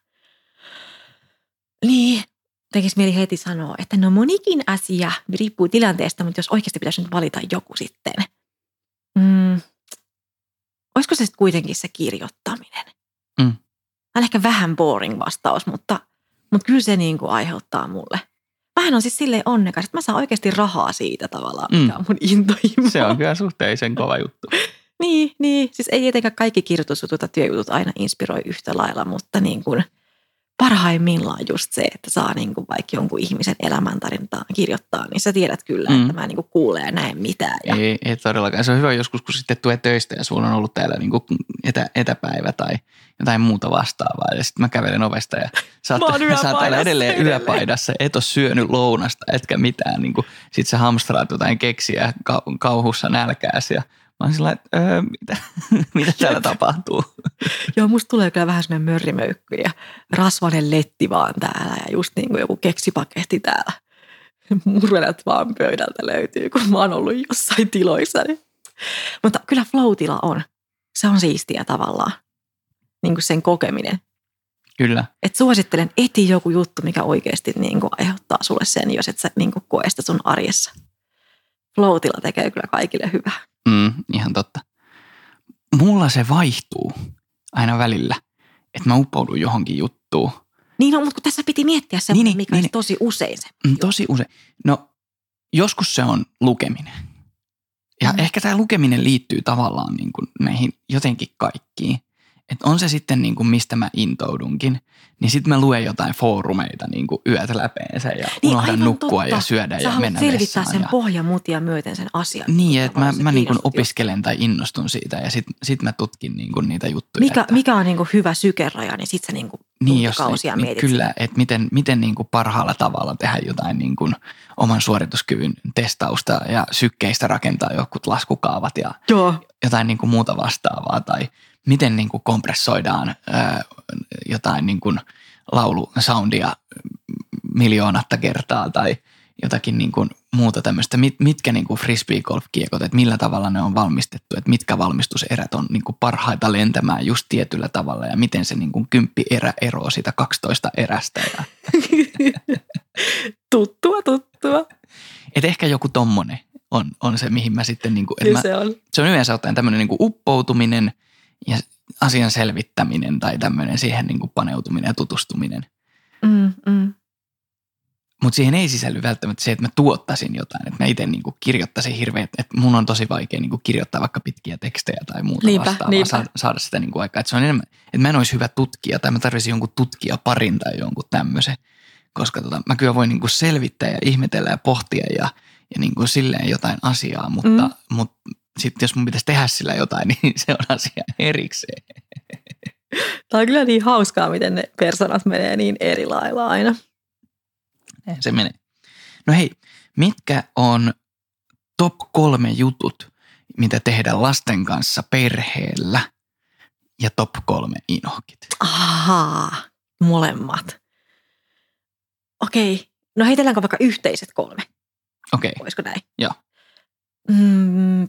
Niin, tekisi mieli heti sanoa, että no monikin asia riippuu tilanteesta, mutta jos oikeasti pitäisi nyt valita joku sitten. Mm. Olisiko se sitten kuitenkin se kirjoittaminen? Mm. Tämä on ehkä vähän boring vastaus, mutta, mutta kyllä se niin kuin aiheuttaa mulle. Vähän on siis silleen onnekas, että mä saan oikeasti rahaa siitä tavallaan, mikä on mun intohimo. Se on kyllä suhteellisen kova juttu. niin, niin, siis ei tietenkään kaikki kirjoitusjutut ja työjutut aina inspiroi yhtä lailla, mutta niin kuin parhaimmillaan just se, että saa niin kuin vaikka jonkun ihmisen elämäntarintaa kirjoittaa, niin sä tiedät kyllä, mm. että mä en niin kuin kuule ja näe mitään. Ja... Ei, ei todellakaan. Se on hyvä joskus, kun sitten tulee töistä ja sulla on ollut täällä niin kuin etä, etäpäivä tai jotain muuta vastaavaa. Ja sitten mä kävelen ovesta ja sä oot täällä edelleen yöpaidassa, et ole syönyt lounasta, etkä mitään. Niin sitten sä hamstraat jotain keksiä kauhussa nälkääsi ja mä oon sillä, että öö, mitä, mitä täällä tapahtuu? Joo, musta tulee kyllä vähän semmoinen mörrimöykky ja rasvainen letti vaan täällä ja just niin kuin joku keksipaketti täällä. Murvelet vaan pöydältä löytyy, kun mä oon ollut jossain tiloissa. Niin. Mutta kyllä flow-tila on. Se on siistiä tavallaan, niin kuin sen kokeminen. Kyllä. Et suosittelen, eti joku juttu, mikä oikeasti niin kuin aiheuttaa sulle sen, jos et sä niin kuin koe sitä sun arjessa. Flow-tila tekee kyllä kaikille hyvää. Mm, ihan totta. Mulla se vaihtuu aina välillä, että mä upoudun johonkin juttuun. Niin no, mutta kun tässä piti miettiä se, niin, mikä niin, olisi tosi usein se. Mm, tosi usein. No, joskus se on lukeminen. Ja mm. ehkä tämä lukeminen liittyy tavallaan niin kuin näihin jotenkin kaikkiin. että on se sitten niin kuin mistä mä intoudunkin, niin sitten mä luen jotain foorumeita niin kuin yöt läpeensä ja niin, unohdan nukkua totta. ja syödä Sä ja mennä selvittää vessaan. sen Ja... pohjamutia myöten sen asian. Niin, että mä, mä niin kuin opiskelen tai innostun siitä ja sitten sit mä tutkin niin kuin niitä juttuja. Mikä, että... mikä on niin kuin hyvä sykeraja, niin sitten sä niin kuin niin, jos, tuntikausia niin, mietit. Kyllä, että miten, miten niin kuin parhaalla tavalla tehdä jotain niin kuin oman suorituskyvyn testausta ja sykkeistä rakentaa jotkut laskukaavat ja Joo. jotain niin kuin muuta vastaavaa. Tai miten niin kuin kompressoidaan ää, jotain niin kuin laulusoundia miljoonatta kertaa tai jotakin niin kuin muuta tämmöistä. Mit, mitkä niin kuin frisbee-golf-kiekot, että millä tavalla ne on valmistettu, että mitkä valmistuserät on niin kuin parhaita lentämään just tietyllä tavalla ja miten se niin kuin kymppi erä eroaa siitä kaksitoista erästä. Ja... tuttua, tuttua. Et ehkä joku tommonen on, on se, mihin mä sitten, niin kuin, että mä, se on. Se on yleensä ottaen tämmöinen niin kuin uppoutuminen ja asian selvittäminen tai tämmöinen siihen niin kuin paneutuminen ja tutustuminen. Mm, mm. Mutta siihen ei sisälly välttämättä se, että mä tuottaisin jotain. Että mä itse niinku kirjoittaisin hirveän, että mun on tosi vaikea niinku kirjoittaa vaikka pitkiä tekstejä tai muuta niinpä, vastaavaa. niinpä. Saada, saada sitä niinku aikaa. Että se on enemmän, että mä en olisi hyvä tutkija tai mä tarvitsin jonkun tutkija parin tai jonkun tämmöisen. Koska tota, mä kyllä voin niinku selvittää ja ihmetellä ja pohtia ja, ja niinku silleen jotain asiaa. Mutta, mm. mutta sitten jos mun pitäisi tehdä sillä jotain, niin se on asia erikseen. Tämä on kyllä niin hauskaa, miten ne persoonat menee niin eri lailla aina. Se menee. No hei, mitkä on top kolme jutut, mitä tehdä lasten kanssa perheellä ja top kolme inhokit? Ahaa, molemmat. Okei, no heitelläänkö vaikka yhteiset kolme? Okei. Voisiko näin? Joo. Mm,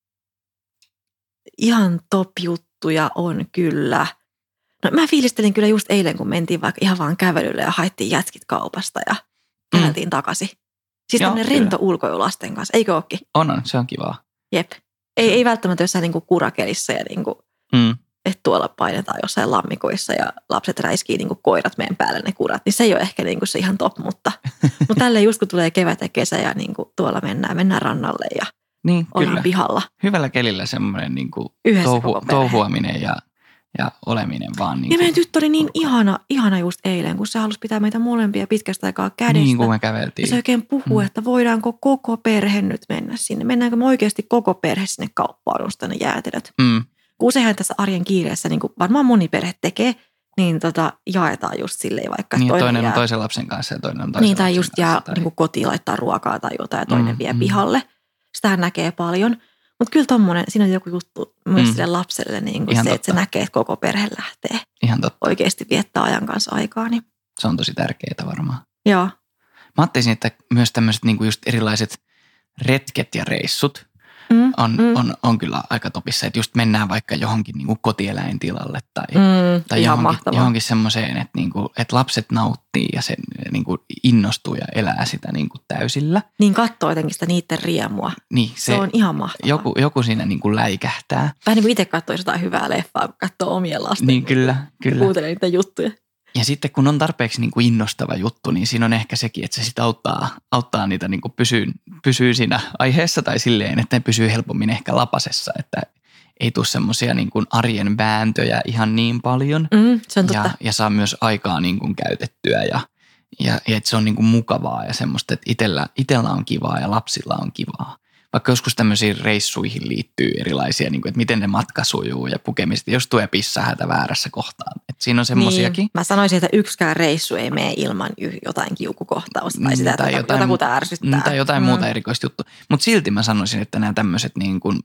ihan top juttuja on kyllä. No mä fiilistelin kyllä just eilen, kun mentiin vaikka ihan vaan kävelylle ja haettiin jätkit kaupasta ja käveltiin mm. takaisin. Siis Joo, tämmöinen rento ulkoilu lasten kanssa, eikö ookin? On, on, se on kivaa. Jep. Ei, ei välttämättä jossain niinku kurakelissä ja niinku, Mm. että tuolla painetaan jossain lammikoissa ja lapset räiskii niinku koirat meidän päälle ne kurat, niin se ei ole ehkä niinku se ihan top, mutta, mutta tälleen just kun tulee kevät ja kesä ja niinku tuolla mennään, mennään rannalle ja niin, ollaan kyllä. pihalla. Hyvällä kelillä semmoinen niinku Yhdessä touhu, koko perhe. touhuaminen ja, ja oleminen vaan. Niin ja meidän tyttö oli niin ihana, ihana just eilen, kun se halusi pitää meitä molempia pitkästä aikaa kädestä. Niin kuin me käveltiin. Ja se oikein puhuu, mm. että voidaanko koko perhe nyt mennä sinne. Mennäänkö me oikeasti koko perhe sinne kauppaan ostaa ne jäätelöt. Mm. Useinhan tässä arjen kiireessä, niin kuin varmaan moni perhe tekee, niin tota, jaetaan just silleen vaikka. Niin toinen, toinen jää, on toisen lapsen kanssa ja toinen on toisen niin, tai lapsen just kanssa. jää Tai... niin kuin kotiin laittaa ruokaa tai jotain ja toinen mm, vie mm. pihalle. Sitähän näkee paljon. Mutta kyllä tommonen, siinä on joku juttu myös Mm. sille lapselle, niin kuin se, Ihan että se totta. näkee, että koko perhe lähtee Ihan totta. oikeasti viettää ajan kanssa aikaa. Niin. Se on tosi tärkeää varmaan. Joo. Mä ajattelisin, että myös tämmöiset niin kuin just erilaiset retket ja reissut Mm, on, mm. on, on kyllä aika topissa. Että just mennään vaikka johonkin niin kuin kotieläintilalle tai, Mm, tai ihan johonkin, mahtavaa. johonkin semmoiseen, että, niin kuin, että lapset nauttii ja sen niin kuin innostuu ja elää sitä niin kuin täysillä. Niin katsoo jotenkin sitä niiden riemua. Niin, Se, se on ihan mahtavaa. joku, joku siinä niin kuin läikähtää. Vähän niin kuin itse katsoisi jotain hyvää leffaa, kun katsoo omien lasten. Niin kyllä, kyllä. Kuuntelee niitä juttuja. Ja sitten kun on tarpeeksi niin kuin innostava juttu, niin siinä on ehkä sekin, että se sitten auttaa, auttaa niitä niin kuin pysyy, pysyy siinä aiheessa tai silleen, että ne pysyy helpommin ehkä lapasessa, että ei tule semmoisia niin kuin arjen vääntöjä ihan niin paljon. Mm, se on totta. Ja, ja saa myös aikaa niin kuin käytettyä ja, ja, ja että se on niin kuin mukavaa ja semmoista, että itsellä, itsellä on kivaa ja lapsilla on kivaa. Vaikka joskus tämmöisiin reissuihin liittyy erilaisia, niin kuin, että miten ne matka sujuu ja pukemista, jos tulee pissahätä väärässä kohtaan. Että siinä on semmosiakin. Niin, mä sanoisin, että yksikään reissu ei mene ilman y- jotain kiukukohtausta tai sitä, tai että jotain, jotakuta ärsyttää. Tai jotain mm. muuta erikoista juttua. Mutta silti mä sanoisin, että nämä tämmöiset niin kuin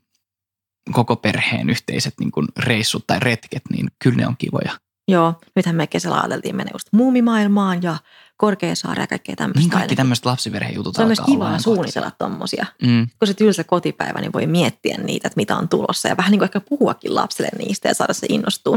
koko perheen yhteiset niin kuin reissut tai retket, niin kyllä ne on kivoja. Joo, nythän me kesällä ajateltiin mennä just muumimaailmaan ja Korkeasaareen ja kaikkea tämmöistä. Niin kaikki tämmöiset lapsiperhejutut se on myös alkaa kivaa olla suunnitella tommosia. Mm. Kun se tylsä kotipäivä, niin voi miettiä niitä, että mitä on tulossa ja vähän niin kuin ehkä puhuakin lapselle niistä ja saada se innostuun.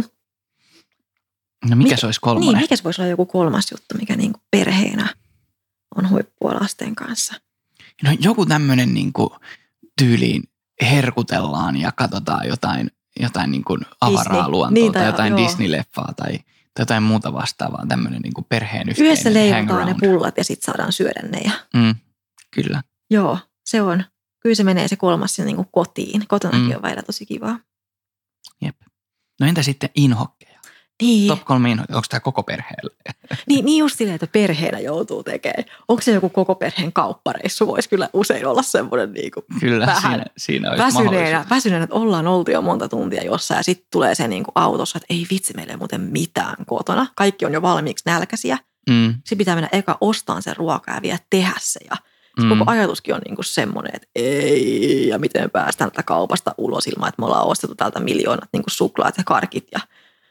No mikä Mik, se olisi kolmonen? Niin, mikä se voisi olla joku kolmas juttu, mikä niin kuin perheenä on huippua lasten kanssa? No joku tämmöinen niin kuin tyyliin herkutellaan ja katsotaan jotain, jotain niin kuin avaraa Disney. luontoa Niin, tai tai jotain joo. Disney-leffaa tai, tai jotain muuta vastaavaa. Tämmöinen niin kuin perheen yhteinen Yhdessä leivotaan ne hangaround. pullat ja sitten saadaan syödä ne. Ja... Mm, kyllä. Joo, se on. Kyllä se menee se kolmas sinne niin kuin kotiin. Kotonakin Mm. on välillä tosi kivaa. Jep. No entä sitten inhokkeja? Niin. Top kolme inhokkeja, onko tämä koko perheelle? Niin, niin just silleen, että perheenä joutuu tekemään. Onko se joku koko perheen kauppareissu? Voisi kyllä usein olla semmoinen niin kuin Kyllä, vähän siinä, siinä olisi väsyneenä, mahdollisuus. väsyneenä, että ollaan oltu jo monta tuntia jossain ja sitten tulee se niin kuin autossa, että ei vitsi, meillä ei muuten mitään kotona. Kaikki on jo valmiiksi nälkäisiä. Mm, Sitten pitää mennä eka ostaan sen ruokaa ja vielä tehdä se. Ja mm. koko ajatuskin on niin kuin semmoinen, että ei, ja miten me päästään tätä kaupasta ulos ilman, että me ollaan ostettu täältä miljoonat niin kuin suklaat ja karkit ja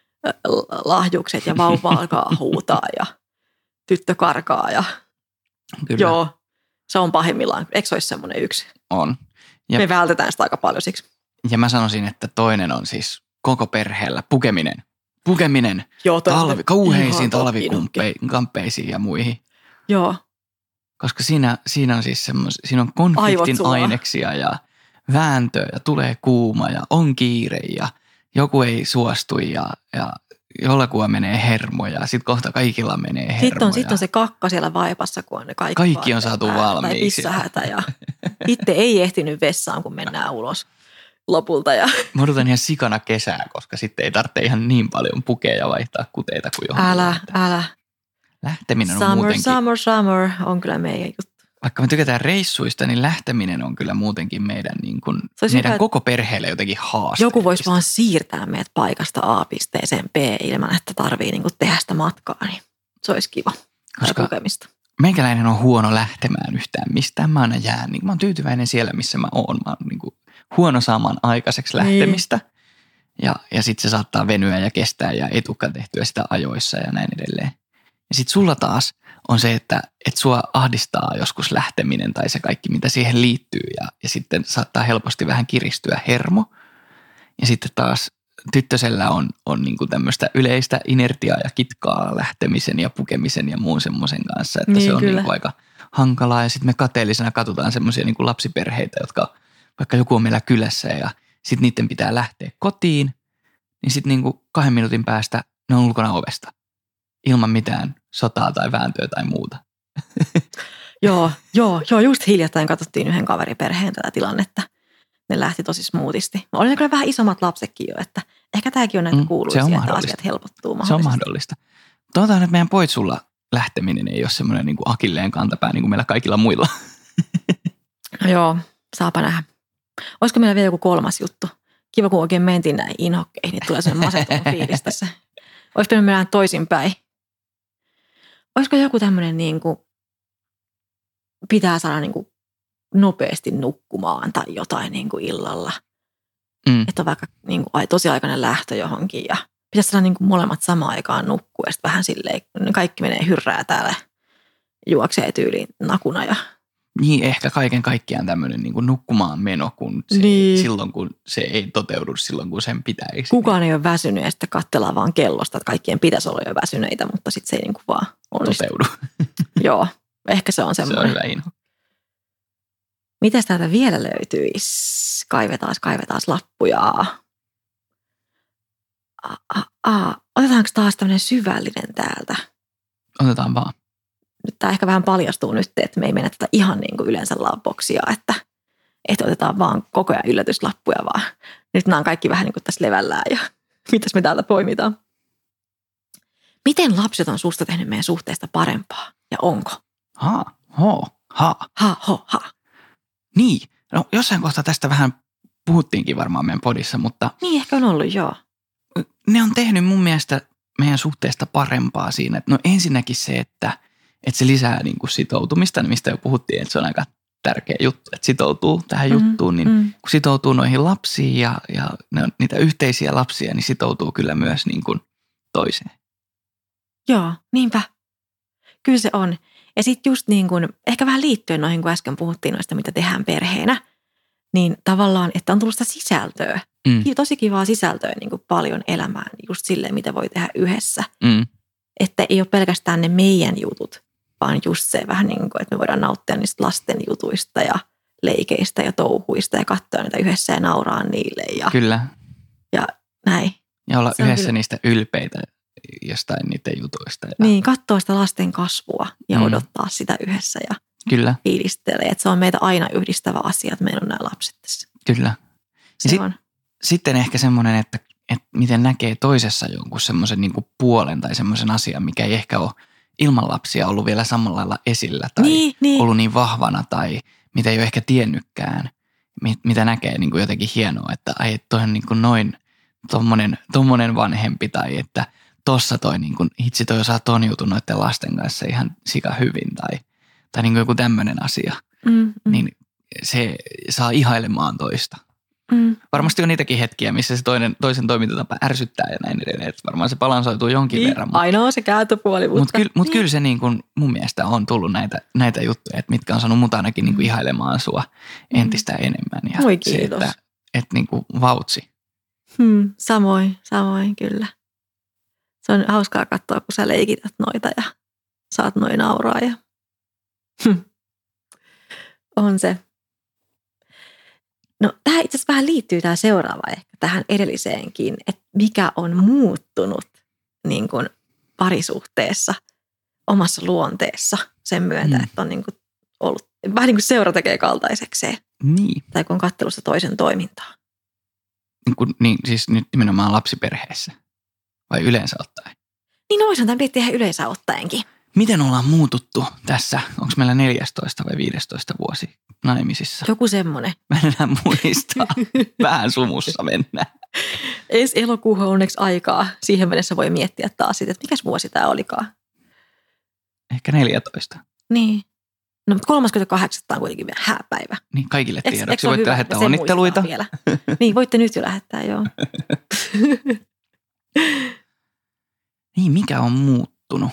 lahjukset ja vauva alkaa huutaa ja tyttö karkaa ja Kyllä. joo, se on pahimmillaan. Eikö se olisi semmoinen yksi? On. Ja, Me vältetään sitä aika paljon siksi. ja mä sanoisin, että toinen on siis koko perheellä pukeminen. Pukeminen Joo, talvi, kauheisiin ihan talvikamppeisiin ja muihin. Joo, Koska siinä, siinä on siis semmos, siinä on Aivot konfliktin sulaa. aineksia ja vääntöä ja tulee kuuma ja on kiire ja joku ei suostu ja, ja jollakulla menee hermoja. Sitten kohta kaikilla menee hermoja. sitten on, sit on se kakka siellä vaipassa, kun on ne kaikki, Kaikki on vaatteet saatu päällä valmiiksi. Tai pissähätä ja itse ei ehtinyt vessaan, kun mennään ulos lopulta. Ja Mä odotan ihan sikana kesää, koska sitten ei tarvitse ihan niin paljon pukea ja vaihtaa kuteita kuin johonkin. älä, älä. Lähteminen on Summer, muutenkin, summer, summer on kyllä meidän juttu. vaikka me tykätään reissuista, niin lähteminen on kyllä muutenkin meidän, niin kuin, Se olisi meidän hyvä, koko perheelle jotenkin haasteellista. joku voisi vaan siirtää meidät paikasta A pisteeseen B ilman, että tarvii niinku tehdä sitä matkaa, niin se olisi kiva. Koska Lukemista. meikäläinen on huono lähtemään yhtään mistään. Mä aina jään. Niin mä oon tyytyväinen siellä, missä mä oon. Mä oon niin kuin huono saamaan aikaiseksi lähtemistä. Niin. Ja, ja sitten se saattaa venyä ja kestää ja ei tulekaan tehtyä sitä ajoissa ja näin edelleen. Ja sitten sulla taas on se, että et sua ahdistaa joskus lähteminen tai se kaikki, mitä siihen liittyy. Ja, ja sitten saattaa helposti vähän kiristyä hermo. Ja sitten taas tyttösellä on, on niin kuin tämmöistä yleistä inertiaa ja kitkaa lähtemisen ja pukemisen ja muun semmoisen kanssa, että Niin, se on kyllä. niin kuin aika hankalaa. Ja sitten me kateellisena katsotaan semmoisia niin kuin lapsiperheitä, jotka vaikka joku on meillä kylässä ja sitten niiden pitää lähteä kotiin, niin sitten niin kuin kahden minuutin päästä ne on ulkona ovesta ilman mitään sotaa tai vääntöä tai muuta. Joo, joo, joo, just hiljattain katsottiin yhden kaveriperheen tätä tilannetta. Ne lähti tosi smoothisti. Oli ne kyllä vähän isommat lapsetkin jo, että ehkä tämäkin on näitä Mm, kuuluisia, se on että mahdollista. asiat helpottuu Se on mahdollisesti. mahdollista. Toivotaan, että meidän poitsulla lähteminen ei ole semmoinen niin kuin akilleen kantapää niin kuin meillä kaikilla muilla. No joo, saapa nähdä. Olisiko meillä vielä joku kolmas juttu? Kiva, kun oikein mentiin näihin inhokkeihin, niin tulee sellainen masentunut fiilis tässä. Olisi pitänyt mennä toisinpäin. Olisiko joku tämmöinen niin kuin, pitää saada niin kuin nopeasti nukkumaan tai jotain niin kuin illalla. Mm. Että on vaikka niin kuin, ai, tosi aikainen lähtö johonkin ja pitäisi saada niin kuin molemmat samaan aikaan nukkua. Ja sitten vähän silleen, kaikki menee hyrrää täällä, juoksee tyyliin nakuna ja Niin, ehkä kaiken kaikkiaan tämmöinen niin kuin nukkumaan meno, kun se, Niin. silloin kun se ei toteudu silloin, kun sen pitäisi. kukaan ei ole väsynyt ja sitten katsellaan vaan kellosta, että kaikkien pitäisi olla jo väsyneitä, mutta sitten se ei niin kuin vaan onnistu. Toteudu. Joo, ehkä se on Se on semmoinen. hyvä inho. Mitäs täältä vielä löytyisi? Kaivetaan, kaivetaan lappuja. A, a, a. Otetaanko taas tämmöinen syvällinen täältä? Otetaan vaan. Nyt tämä ehkä vähän paljastuu nyt, että me ei mennä tätä ihan niin kuin yleensä lapboksia, että, että otetaan vaan koko ajan yllätyslappuja, vaan nyt nämä on kaikki vähän niin kuin tässä levällään ja mitäs me täältä poimitaan. Miten lapset on susta tehnyt meidän suhteesta parempaa ja onko? Ha, ho, ha. Ha, ho, ha. Niin, no jossain kohtaa tästä vähän puhuttiinkin varmaan meidän podissa, mutta Niin ehkä on ollut, joo. ne on tehnyt mun mielestä meidän suhteesta parempaa siinä. No ensinnäkin se, että, että se lisää niin kuin sitoutumista, mistä jo puhuttiin, että se on aika tärkeä juttu, että sitoutuu tähän Mm, juttuun, niin mm. kun sitoutuu noihin lapsiin ja, ja ne on niitä yhteisiä lapsia, niin sitoutuu kyllä myös niin kuin toiseen. Joo, niinpä. Kyllä se on. Ja sitten just niin kuin, ehkä vähän liittyen noihin, kun äsken puhuttiin noista, mitä tehdään perheenä, niin tavallaan, että on tullut sitä sisältöä. Mm, Tosi kivaa sisältöä niin kuin paljon elämään, just silleen, mitä voi tehdä yhdessä. mm, Että ei ole pelkästään ne meidän jutut, vaan just se vähän niin kuin, että me voidaan nauttia niistä lasten jutuista ja leikeistä ja touhuista ja katsoa niitä yhdessä ja nauraa niille ja, kyllä. ja näin. Ja olla Se on yhdessä kyllä- niistä ylpeitä jostain niiden jutuista. Ja Niin, katsoa sitä lasten kasvua ja Mm. odottaa sitä yhdessä ja Kyllä, fiilistelee. Että se on meitä aina yhdistävä asia, että meillä on nämä lapset tässä. kyllä. Se sit- on. Sitten ehkä semmoinen, että, että miten näkee toisessa jonkun semmoisen niin kuin puolen tai semmoisen asian, mikä ei ehkä ole ilman lapsia ollut vielä samalla lailla esillä tai niin, niin. ollut niin vahvana tai mitä ei ole ehkä tiennytkään, mitä näkee niin kuin jotenkin hienoa, että ai, toi on niin kuin noin tommonen, tommonen vanhempi tai että tossa toi niin kuin, hitsi toi osaa tonjuutua noiden lasten kanssa ihan sika hyvin tai, tai niin kuin joku tämmöinen asia, mm, mm. niin se saa ihailemaan toista. Mm. Varmasti on niitäkin hetkiä, missä se toinen, toisen toimintatapa ärsyttää ja näin edelleen. Että varmaan se balansoituu jonkin niin, verran. Mutta, ainoa se kääntöpuoli. Mutta, mutta, kyllä, mutta niin. kyllä se niin kuin mun mielestä on tullut näitä, näitä juttuja, että mitkä on saanut mut ainakin niin kuin ihailemaan sua entistä mm. enemmän. Ja Moi kiitos. Se, että, että niin kuin vautsi. Hmm, samoin, samoin kyllä. Se on hauskaa katsoa, kun sä leikität noita ja saat noin nauraa. Ja... Hmm. On se. No tämä itse asiassa vähän liittyy tämä seuraava ehkä tähän edelliseenkin, että mikä on muuttunut niin kuin parisuhteessa, omassa luonteessa sen myötä, mm. että on niin kuin ollut, vähän niin kuin seura tekee kaltaisekseen. Niin. Tai kun on kattelussa toisen toimintaa. Niin, kuin, niin siis nyt nimenomaan lapsiperheessä vai yleensä ottaen? Niin no voisihan tämän miettiä ihan yleensä ottaenkin. Miten ollaan muututtu tässä? Onko meillä neljästoista vai viidestoista vuosi naimisissa? Joku semmoinen. Mä en enää muista. Vähän sumussa mennään. Ensi elokuuhun onneksi aikaa. Siihen mennessä voi miettiä taas, että mikäs vuosi tämä olikaan. Ehkä neljätoista. Niin. No mutta kolmaskymmeneskahdeksas on kuitenkin vielä hääpäivä. Niin kaikille Eks, tiedoksi. Voitte lähettää onnitteluita. Vielä. Niin, voitte nyt jo lähettää, joo. Niin, mikä on muuttunut?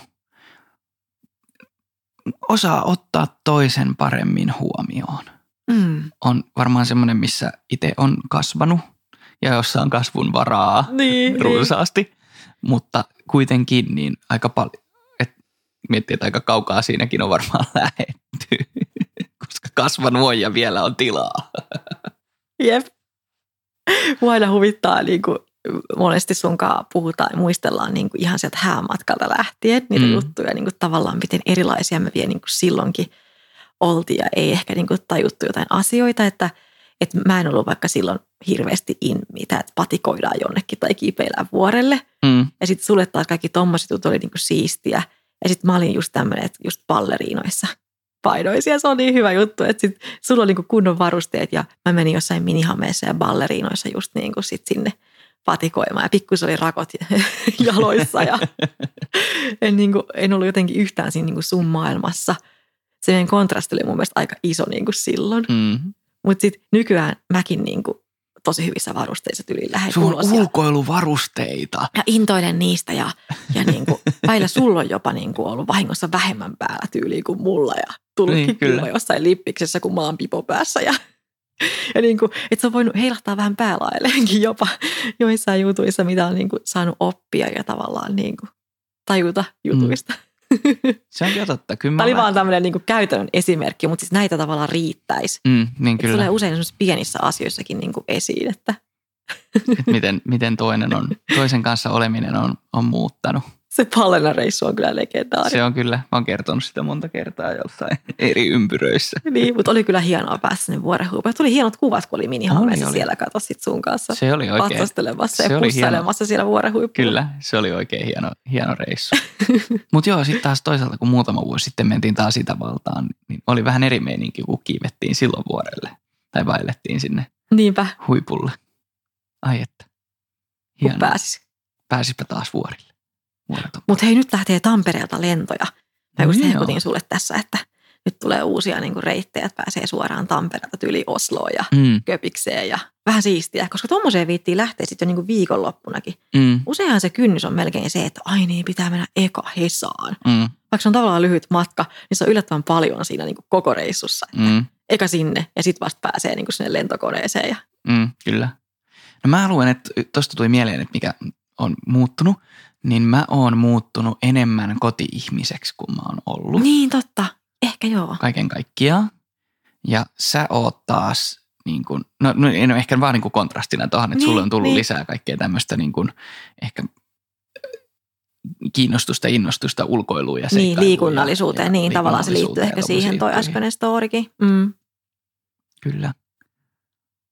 Osaa ottaa toisen paremmin huomioon. Mm. On varmaan semmoinen, missä itse on kasvanut ja jossa on kasvun varaa niin, runsaasti, niin. Mutta kuitenkin niin aika paljon, että miettii, että aika kaukaa siinäkin on varmaan lähetty, koska kasvanut on ja vielä on tilaa. Jep. Mua aina huvittaa, niin kuin monesti sunkaan puhutaan ja muistellaan niin kuin ihan sieltä häämatkalta lähtien niitä mm. juttuja, niin kuin tavallaan miten erilaisia me vielä niin kuin silloinkin oltiin ja ei ehkä niin kuin tajuttu jotain asioita, että, että mä en ollut vaikka silloin hirveästi in mitä, että patikoidaan jonnekin tai kiipeillään vuorelle. Mm. Ja sitten sulle taas kaikki tommoset jutut oli niin kuin siistiä. Ja sitten mä olin just tämmöinen, että just balleriinoissa painoisia. Se on niin hyvä juttu, että sit sulla oli niin kuin kunnon varusteet ja mä menin jossain minihameessa ja balleriinoissa just niin kuin sit sinne patikoimaan. Ja pikkuisen oli rakot jaloissa ja en, niin kuin, en ollut jotenkin yhtään siinä niin kuin sun maailmassa. Se meidän kontrasti oli mun mielestä aika iso niin kuin silloin. Mm. Mutta sitten nykyään mäkin niin kuin tosi hyvissä varusteissa tyyliin lähden ulos. Sun ulkoiluvarusteita. Ja intoilen niistä ja, ja niin kuin, välillä sulla on jopa niin kuin ollut vahingossa vähemmän päällä tyyliin kuin mulla ja tullutkin niin, jossain lippiksessä, kun mä oon pipo päässä. Ja, ja niin kuin, että se on voinut heilahtaa vähän päälaileenkin jopa joissain jutuissa, mitä on niin kuin saanut oppia ja tavallaan niin kuin tajuta jutuista. Mm. Se on jo totta. Kyllä Tämä oli vaan tämmöinen niin kuin käytännön esimerkki, mutta siis näitä tavallaan riittäisi. Mm, niin kyllä. Tulee usein pienissä asioissakin niin kuin esiin, että Et miten, miten toinen on, toisen kanssa oleminen on, on muuttanut. Se Palleena-reissu on kyllä legendaarinen. Se on kyllä, mä oon kertonut sitä monta kertaa jossain eri ympyröissä. Niin, mutta oli kyllä hienoa päästä sinne vuorenhuipulle. Tuli hienot kuvat, kun oli minihameessa siellä, kato sit sun kanssa. Se oli oikein. Patsastelemassa ja pussailemassa siellä vuorenhuipulla. Kyllä, se oli oikein hieno, hieno reissu. Mutta joo, sitten taas toisaalta, kun muutama vuosi sitten mentiin taas Itävaltaan, niin oli vähän eri meininki, kun kiivettiin silloin vuorelle. Tai vaellettiin sinne Niinpä. Huipulle. Ai että. Hienoa. Kun pääsis. Pääsipä taas vuorille. Mutta hei, nyt lähtee Tampereelta lentoja. Mä just hehkutin sulle tässä, että nyt tulee uusia niinku reittejä, että pääsee suoraan Tampereelta tyyli Osloon ja mm. Köpikseen ja vähän siistiä. Koska tommoseen viittiin lähteä sitten jo niinku viikonloppunakin. Mm. Useinhan se kynnys on melkein se, että ai niin, pitää mennä eka Hesaan. Mm. Vaikka se on tavallaan lyhyt matka, niin se on yllättävän paljon siinä niinku koko reissussa. Mm. Eka sinne ja sitten vasta pääsee niinku sinne lentokoneeseen. Ja... Mm, kyllä. No mä haluan, että tuosta tuli mieleen, että mikä on muuttunut. Niin mä oon muuttunut enemmän koti-ihmiseksi kuin mä oon ollut. Niin totta, ehkä joo. Kaiken kaikkiaan. Ja sä oot taas niin kuin, no, no en ole ehkä vaan niin kuin kontrastina tuohon, että niin, sulle on tullut niin. lisää kaikkea tämmöistä niin kuin ehkä kiinnostusta, innostusta ulkoiluun ja niin, liikunnallisuuteen, ja, niin liikunnallisuuteen tavallaan se liittyy ehkä siihen toi äskeinen storikin. Mm. Kyllä.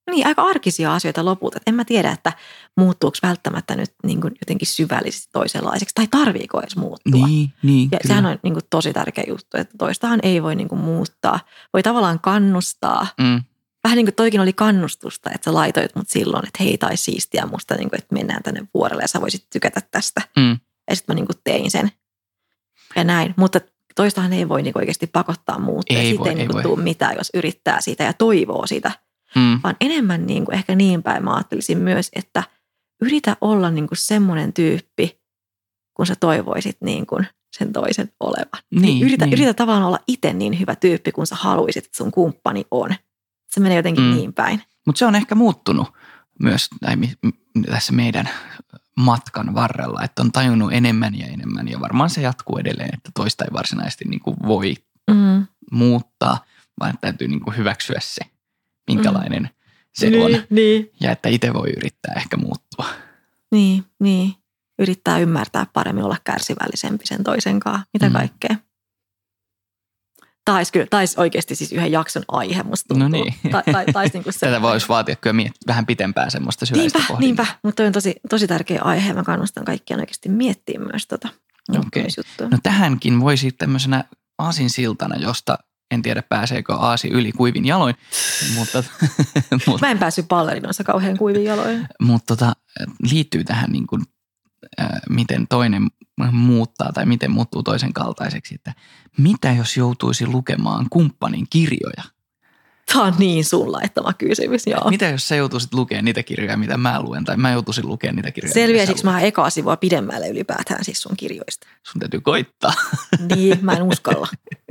niin, aika arkisia asioita lopulta. Et en mä tiedä, että muuttuuko välttämättä nyt niin kuin jotenkin syvällisesti toisenlaiseksi tai tarviiko edes muuttua. Niin, niin, ja kyllä. sehän on niin kuin tosi tärkeä juttu, että toistahan ei voi niin kuin muuttaa. Voi tavallaan kannustaa. Mm. Vähän niin kuin toikin oli kannustusta, että sä laitoit mut silloin, että hei, tai siistiä musta, niin kuin, että mennään tänne vuorelle ja sä voisit tykätä tästä. Mm. Ja sitten mä niin kuin tein sen ja näin. Mutta toistahan ei voi niin kuin oikeasti pakottaa muuttua. Ei ja voi, siitä ei, ei niin kuin voi. tule mitään, jos yrittää sitä ja toivoo sitä. Mm. Vaan enemmän niin kuin ehkä niin päin mä ajattelisin myös, että yritä olla niin kuin semmoinen tyyppi, kun sä toivoisit niin kuin sen toisen olevan. Niin, yritä, niin. yritä tavallaan olla itse niin hyvä tyyppi, kun sä haluisit, että sun kumppani on. Se menee jotenkin Mm. niin päin. Mutta se on ehkä muuttunut myös tai mi- m- tässä meidän matkan varrella, että on tajunnut enemmän ja enemmän ja varmaan se jatkuu edelleen, että toista ei varsinaisesti niin kuin voi Mm. muuttaa, vaan että täytyy niin kuin hyväksyä se, minkälainen mm. se niin, on Niin, ja että itse voi yrittää ehkä muuttua. niin, niin. Yrittää ymmärtää paremmin, olla kärsivällisempi sen toisen kanssa. Mitä Mm. kaikkea. Taisi kyllä, taisi oikeasti siis yhden jakson aihe, musta tuntuu. No niin. Ta, ta, tais niinku se. Tätä voisi vaatia kyllä miet- vähän pitempään semmoista syvällistä Niinpä, pohdintaa. niinpä. Mutta toi on tosi, tosi tärkeä aihe. Mä kannustan kaikkia oikeasti miettimään myös tota muuttumisjuttua. No tähänkin voisi tämmöisenä aasinsiltana, josta en tiedä pääseekö aasi yli kuivin jaloin, mutta, mutta, Mä en päässyt ballerinoissa kauhean kuivin jaloin. mutta tota, liittyy tähän niin kuin, äh, miten toinen muuttaa tai miten muuttuu toisen kaltaiseksi, että mitä jos joutuisi lukemaan kumppanin kirjoja? Tämä on niin sun laittama kysymys, joo. Mitä jos sä joutuisit lukemaan niitä kirjoja, mitä mä luen, tai mä joutuisin lukemaan niitä kirjoja, Selviäisikö mitä sä mä ekaa sivua pidemmälle ylipäätään siis sun kirjoista? luet? Sun täytyy koittaa. Niin, mä en uskalla.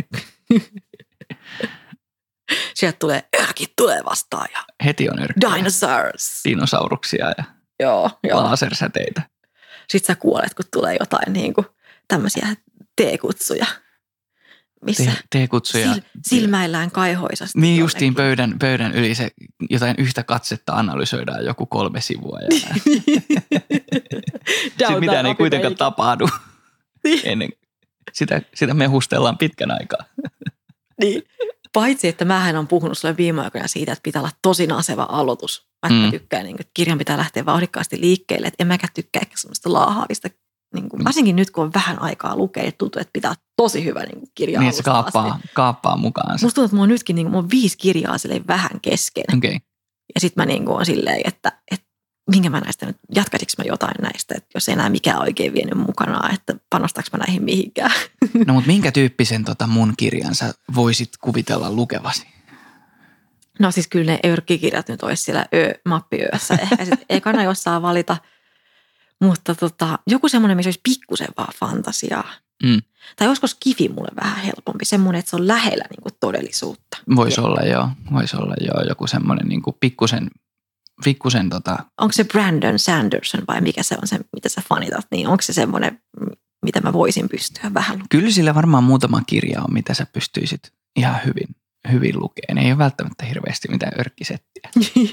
Sieltä tulee, örkit tulee vastaan ja Heti on örkkiä. dinosaurs. Dinosauruksia ja Joo, joo. lasersäteitä. Sitten sä kuolet, kun tulee jotain niin kuin tämmöisiä T-kutsuja, missä Te- T-kutsuja. sil, silmäillään kaihoisasti. Niin justiin jonnekin. pöydän, pöydän yli se jotain yhtä katsetta analysoidaan joku kolme sivua. Ja sitten mitään ei kuitenkaan tapahdu. Ennen, sitä, sitä mehustellaan pitkän aikaa. Niin. Paitsi, että mähän on puhunut sulle viime aikoina siitä, että pitää olla tosi naseva aloitus. Mä Mm. tykkään, niin kuin, että kirjan pitää lähteä vauhdikkaasti liikkeelle. Että en mäkään tykkää ehkä semmoista laahaavista. Niin kuin, varsinkin nyt, kun on vähän aikaa lukea, että tuntuu, että pitää olla tosi hyvä niin kuin kirja Niin, että se alusta kaappaa, asti. kaappaa mukaansa. Musta tuntuu, että mulla on nytkin niin kuin, mulla on viisi kirjaa silleen vähän kesken. Okei. Okay. Ja sitten mä niin kuin, on silleen, että, että minkä mä näistä nyt, jatkaisinko mä jotain näistä, että jos ei enää mikään oikein vienyt mukanaan, että panostaanko mä näihin mihinkään. No mutta minkä tyyppisen tota mun kirjan sä voisit kuvitella lukevasi? No siis kyllä ne örkkikirjat nyt olisi siellä ö, mappiöössä. Ehkä sitten ekana jos saa valita. Mutta tota, joku semmoinen, missä olisi pikkusen vaan fantasiaa. Mm. Tai olisiko skifi mulle vähän helpompi. Semmoinen, että se on lähellä niin kuin todellisuutta. Voisi olla joo, voisi olla joo, joku semmoinen niin kuin pikkusen, pikkusen tota, Onko se Brandon Sanderson vai mikä se on se, mitä sä fanitat? Niin onko se semmoinen, mitä mä voisin pystyä vähän lukemaan? kyllä sillä varmaan muutama kirja on, mitä sä pystyisit ihan hyvin, hyvin lukemaan. Ei ole välttämättä hirveästi mitään örkkisettiä.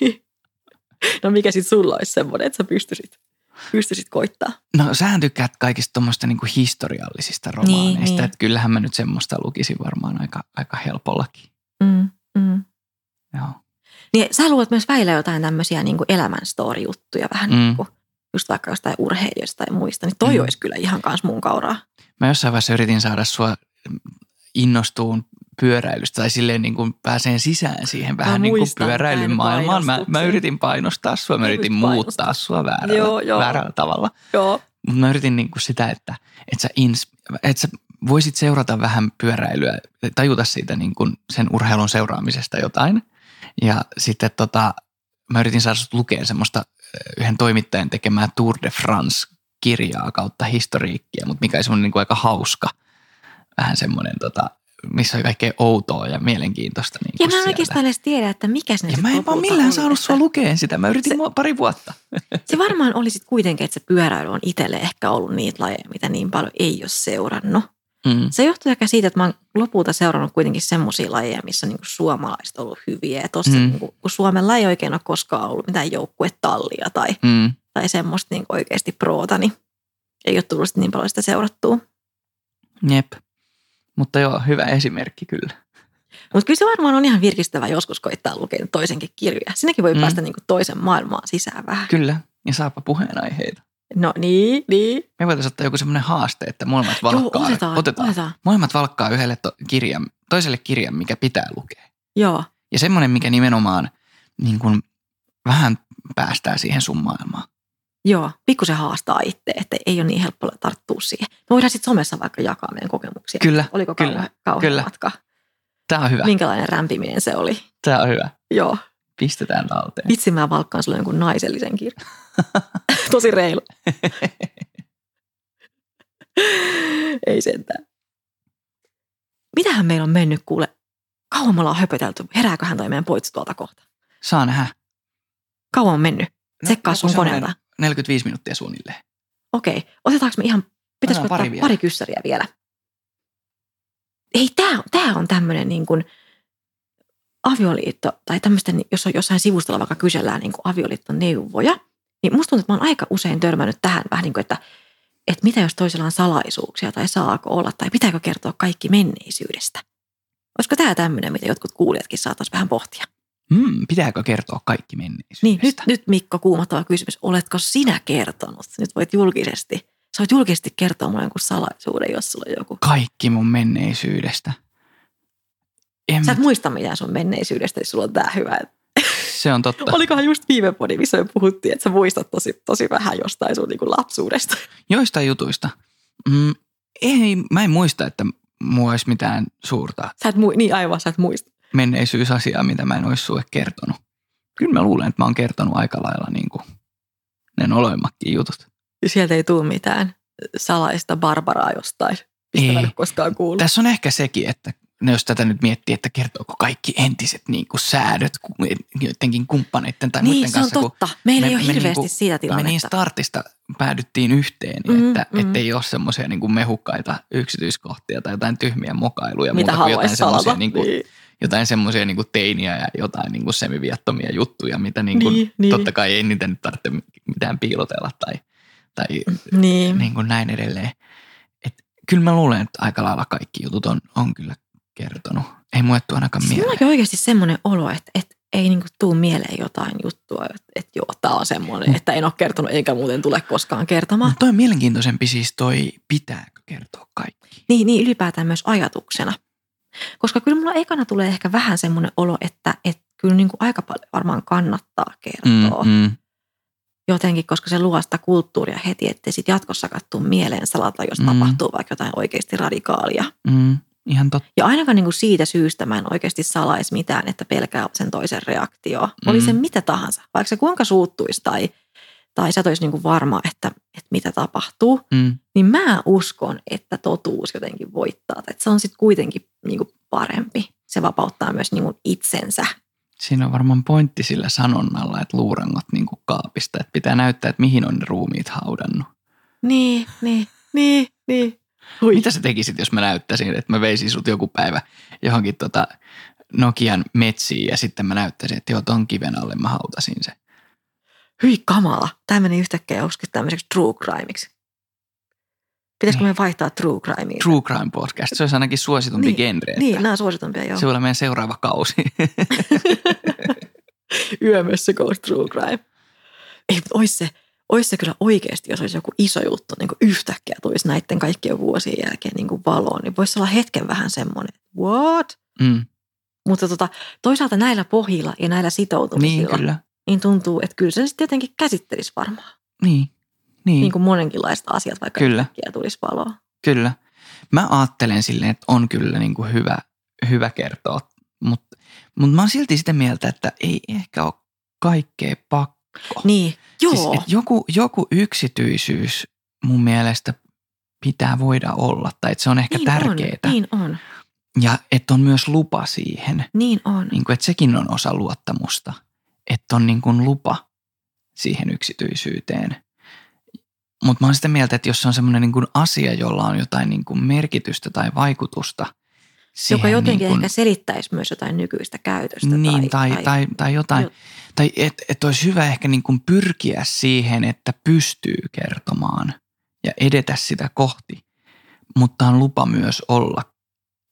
No mikä sitten sulla olisi semmoinen, että sä pystyisit, pystyisit koittaa? No sähän tykkäät kaikista tuommoista niinku historiallisista romaaneista, Niin, niin. että kyllähän mä nyt semmoista lukisin varmaan aika, aika helpollakin. Mm, mm. Joo. Niin sä luulet myös välillä jotain tämmöisiä niin kuin elämän story-juttuja vähän Mm. niin kuin just vaikka jostain urheilijoista tai muista, niin toi Mm. olisi kyllä ihan kans mun kauraa. Mä jossain vaiheessa yritin saada sua innostuun pyöräilystä tai silleen niin kuin pääseen sisään siihen vähän niin kuin muistan pyöräilyn tämän maailmaan. Mä, mä painostuksen. yritin painostaa sua, mä Mä yritin yritin muuttaa painostaa. sua väärällä, Joo, joo. väärällä tavalla. Joo. Mutta mä yritin niin kuin sitä, että, että, sä ins, että sä voisit seurata vähän pyöräilyä, tajuta siitä niin kuin sen urheilun seuraamisesta jotain. Ja sitten tota, mä yritin saada sut lukea semmoista yhden toimittajan tekemää Tour de France-kirjaa kautta historiikkia, mutta mikä on semmoinen niin kuin aika hauska. Vähän semmoinen, tota, missä on kaikkea outoa ja mielenkiintoista. Niin Ja kuin mä en siellä. oikeastaan edes tiedä, että mikä se Ja mä en vaan millään saanut sua lukeen sitä. Mä yritin se, pari vuotta. Se varmaan oli sitten kuitenkin, että se pyöräily on itselle ehkä ollut niitä lajeja, mitä niin paljon ei ole seurannut. Mm. Se johtuu ehkä siitä, että mä oon lopulta seurannut kuitenkin semmoisia lajeja, missä niinku suomalaiset on ollut hyviä. Ja tossa, Mm. niinku, kun Suomella ei oikein ole koskaan ollut mitään joukkuetallia tai, Mm. tai semmoista niinku oikeasti proota, niin ei ole tullut niin paljon sitä seurattua. Jep. Mutta joo, hyvä esimerkki kyllä. Mutta kyllä se varmaan on ihan virkistävää joskus koittaa lukea toisenkin kirjoja. Sinnekin voi Mm. päästä niinku toisen maailmaan sisään vähän. Kyllä, ja saapa puheenaiheita. No niin, niin. Me voitaisiin ottaa joku semmoinen haaste, että molemmat valkkaa. Joo, otetaan, otetaan. otetaan. Molemmat valkkaa yhdelle to- kirjan, toiselle kirjan, mikä pitää lukea. Joo, Ja semmoinen, mikä nimenomaan niin kuin vähän päästää siihen sun maailmaan. joo. Pikkusen haastaa itse, että ei ole niin helppo tarttua siihen. Me voidaan sitten somessa vaikka jakaa meidän kokemuksia. Kyllä, Oliko kyllä, kauhean, kauhean kyllä. matka? Tämä on hyvä. Minkälainen rämpiminen se oli? Tämä on hyvä. Joo. Pistetään talteen. Vitsi, mä valkkaan sulle jonkun naisellisen kirjan. Tosi reilu. Ei sentään. Mitähän meillä on mennyt, kuule? Kauan me ollaan höpötelty. Herääköhän toi meidän poitsi tuolta kohta? Saa nähdä. Kauan on mennyt. Tsekkaa joku sun semmoinen koneelta. neljäkymmentäviisi minuuttia suunnilleen. Okei. Otetaanko me ihan, pitäisikö Otetaan pari ottaa vielä. pari kyssäriä vielä? Ei, tää, on- tää on tämmönen niin kuin avioliitto, tai tämmöisten, jos on jossain sivustolla vaikka kysellään niin kuin avioliittoneuvoja, niin musta tuntuu, että mä oon aika usein törmännyt tähän vähän niin kuin, että, että mitä jos toisella on salaisuuksia, tai saako olla, tai pitääkö kertoa kaikki menneisyydestä. Olisiko tämä tämmöinen, mitä jotkut kuulijatkin saattaisi vähän pohtia? Hmm, pitääkö kertoa kaikki menneisyydestä? Niin, nyt, nyt Mikko, kuumottava kysymys. Oletko sinä kertonut? Nyt voit julkisesti, sä voit julkisesti kertoa mulle jonkun salaisuuden, jos sulla on joku. Kaikki mun menneisyydestä. En, Sä et muista mitään sun menneisyydestä, jos sulla on tää hyvä. se on totta. Olikohan just viime podi, missä me puhuttiin, että sä muistat tosi, tosi vähän jostain sun niin kuin lapsuudesta. Joistain jutuista. Mm, ei, mä en muista, että mulla olisi mitään suurta Sä et, mu- niin aivan, sä et muista. menneisyysasiaa, mitä mä en olisi sulle kertonut. Kyllä mä luulen, että mä oon kertonut aika lailla niin kuin ne noloimmatkin jutut. Sieltä ei tule mitään salaista barbaraa jostain, mistä Ei. mä en ole koskaan kuullut. Tässä on ehkä sekin, että jos tätä nyt miettii, että kertooko kaikki entiset niin kuin säädöt jotenkin kumppaneiden tai Niin, muiden se on kanssa. kun totta. Meillä ei me- ole me hirveästi niinku- siitä Me tilannetta. niin startista päädyttiin yhteen, Mm, mm, että mm. mm. ei ole semmoisia niin kuin mehukkaita yksityiskohtia tai jotain tyhmiä mokailuja. Mitä muuta kuin jotain haluaisi salata. semmoisia niin kuin, Niin. jotain semmoisia niin kuin teiniä ja jotain niin kuin semiviattomia juttuja, mitä niin kuin, Niin, niin. totta kai ei niitä nyt tarvitse mitään piilotella tai, tai Niin. niin kuin näin edelleen. Et kyllä mä luulen, että aika lailla kaikki jutut on, on kyllä kertonut. Ei mulle tule ainakaan Siis mieleen. mullakin on oikeasti semmoinen olo, että, että ei niinku tule mieleen jotain juttua, että, että joo, tämä on semmoinen, että en ole kertonut eikä muuten tule koskaan kertomaan. Mutta toi on mielenkiintoisempi siis toi, pitääkö kertoa kaikki. Niin, niin ylipäätään myös ajatuksena. Koska kyllä mulla ekana tulee ehkä vähän semmoinen olo, että, että kyllä niin kuin aika paljon varmaan kannattaa kertoa. Mm, mm. Jotenkin, koska se luo sitä kulttuuria heti, ettei sitten jatkossakaan tule mieleen salata, jos Mm. tapahtuu vaikka jotain oikeasti radikaalia. Mm, ihan totta. Ja ainakaan niin kuin siitä syystä mä en oikeasti salaisi mitään, että pelkää sen toisen reaktioa. Oli Mm. se mitä tahansa, vaikka se kuinka suuttuisi tai, tai sä et olisi niin kuin varma, että, että mitä tapahtuu. Mm. Niin mä uskon, että totuus jotenkin voittaa. Tai että se on sitten kuitenkin niin kuin parempi. Se vapauttaa myös niin kuin itsensä. Siinä on varmaan pointti sillä sanonnalla, että luurangot niin kuin kaapista, että pitää näyttää, että mihin on ne ruumiit haudannut. Niin, niin, niin, niin. Hui. Mitä sä tekisit, jos mä näyttäisin, että mä veisin sut joku päivä johonkin tota Nokian metsiin ja sitten mä näyttäisin, että joo, ton kiven alle mä hautasin se. Hyi kamala. Tämä meni yhtäkkiä joskus tämmöiseksi true crimeiksi. Pitäisikö Niin. me vaihtaa true crimeen? True Crime Podcast, se olisi ainakin suositumpi Niin, genre. Että Niin, nämä on suositumpia, joo. se voi olla meidän seuraava kausi. Yömössä goes true crime. Ei, mutta olisi se, olisi se kyllä oikeasti, jos olisi joku iso juttu, niin kuin yhtäkkiä tulisi näiden kaikkien vuosien jälkeen niin kuin valoon, niin voisi olla hetken vähän semmoinen, what? Mm, Mutta tota, toisaalta näillä pohjilla ja näillä niin, sitoutumisilla, kyllä. niin tuntuu, että kyllä se sitten jotenkin käsittelisi varmaan. Niin, niin, Niin kuin monenkinlaiset asiat, vaikka Kyllä. yhtäkkiä tulisi valoa. kyllä. Mä ajattelen silleen, että on kyllä niin kuin hyvä, hyvä kertoa, mutta mut mä oon silti sitä mieltä, että ei ehkä ole kaikkea pakko. Niin, joo. Siis, että joku, joku yksityisyys mun mielestä pitää voida olla, tai että se on ehkä niin tärkeää. on, niin on, Ja että on myös lupa siihen. niin on. Niin kuin, että sekin on osa luottamusta, että on niin kuin lupa siihen yksityisyyteen. Mutta mä oon sitä mieltä, että jos se on semmoinen niin kuin asia, jolla on jotain niin kuin merkitystä tai vaikutusta siihen, Joka jotenkin niin kuin, ehkä selittäisi myös jotain nykyistä käytöstä. niin, tai, tai, tai, tai jotain, jo- tai että et olisi hyvä ehkä niin kuin pyrkiä siihen, että pystyy kertomaan ja edetä sitä kohti, mutta on lupa myös olla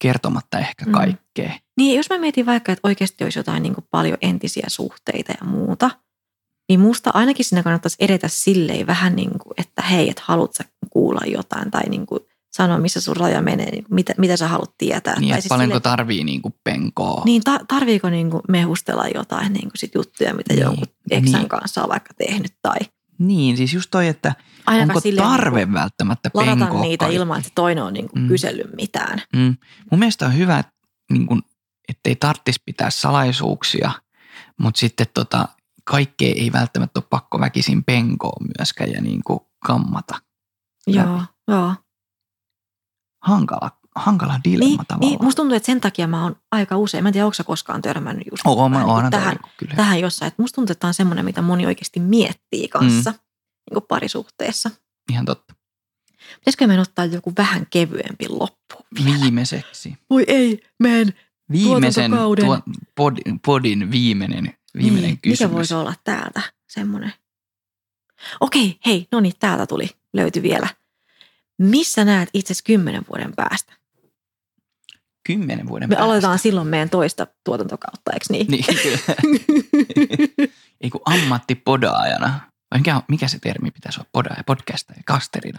kertomatta ehkä kaikkea. Mm. Niin, jos mä mietin vaikka, että oikeasti olisi jotain niin kuin paljon entisiä suhteita ja muuta, niin musta ainakin siinä kannattaisi edetä silleen vähän niin kuin, että hei, että haluat sä kuulla jotain tai niin kuin sanoa, missä sun raja menee, niin mitä, mitä sä haluat tietää. Niin, tai siis paljonko silleen, tarvii niin kuin penkoa. Niin, ta- tarviiko niin kuin mehustella jotain niin kuin sit juttuja, mitä niin, jonkun eksän niin. kanssa on vaikka tehnyt tai... Niin, siis just toi, että ainakaan onko tarve niin välttämättä penkoa. Ladata niitä kaikki ilman, että toinen on niin kuin mm. kysellyt mitään. Mm. Mun mielestä on hyvä, että niin kuin, ettei tarvitsisi pitää salaisuuksia, mutta sitten tota, kaikkea ei välttämättä ole pakko väkisin penkoa myöskään ja niin kuin kammata. Joo, joo. Hankala, hankala dilemma niin, tavallaan. Niin, musta tuntuu, että sen takia mä oon aika usein, mä en tiedä, onko sä koskaan törmännyt just oh, mä niin tähän, tähän jossain. Että musta tuntuu, että tämä on semmoinen, mitä moni oikeasti miettii kanssa mm. niin kuin parisuhteessa. Ihan totta. Pitäisikö meidän ottaa joku vähän kevyempi loppu vielä? Viimeiseksi. Voi ei, meidän Viimeisen tuo, podin, podin viimeinen, viimeinen niin, kysymys. Mikä voisi olla täältä semmoinen? Okei, hei, no niin, täältä tuli, löytyi vielä. Missä näet itsesi kymmenen vuoden päästä? Kymmenen vuoden Me päästä? Me aloitetaan silloin meidän toista tuotantokautta, eikö niin? Niin, kyllä. Ei kun ammattipodaajana. Mikä, mikä se termi pitäisi olla? Podaaja, podcastaja, kasterina.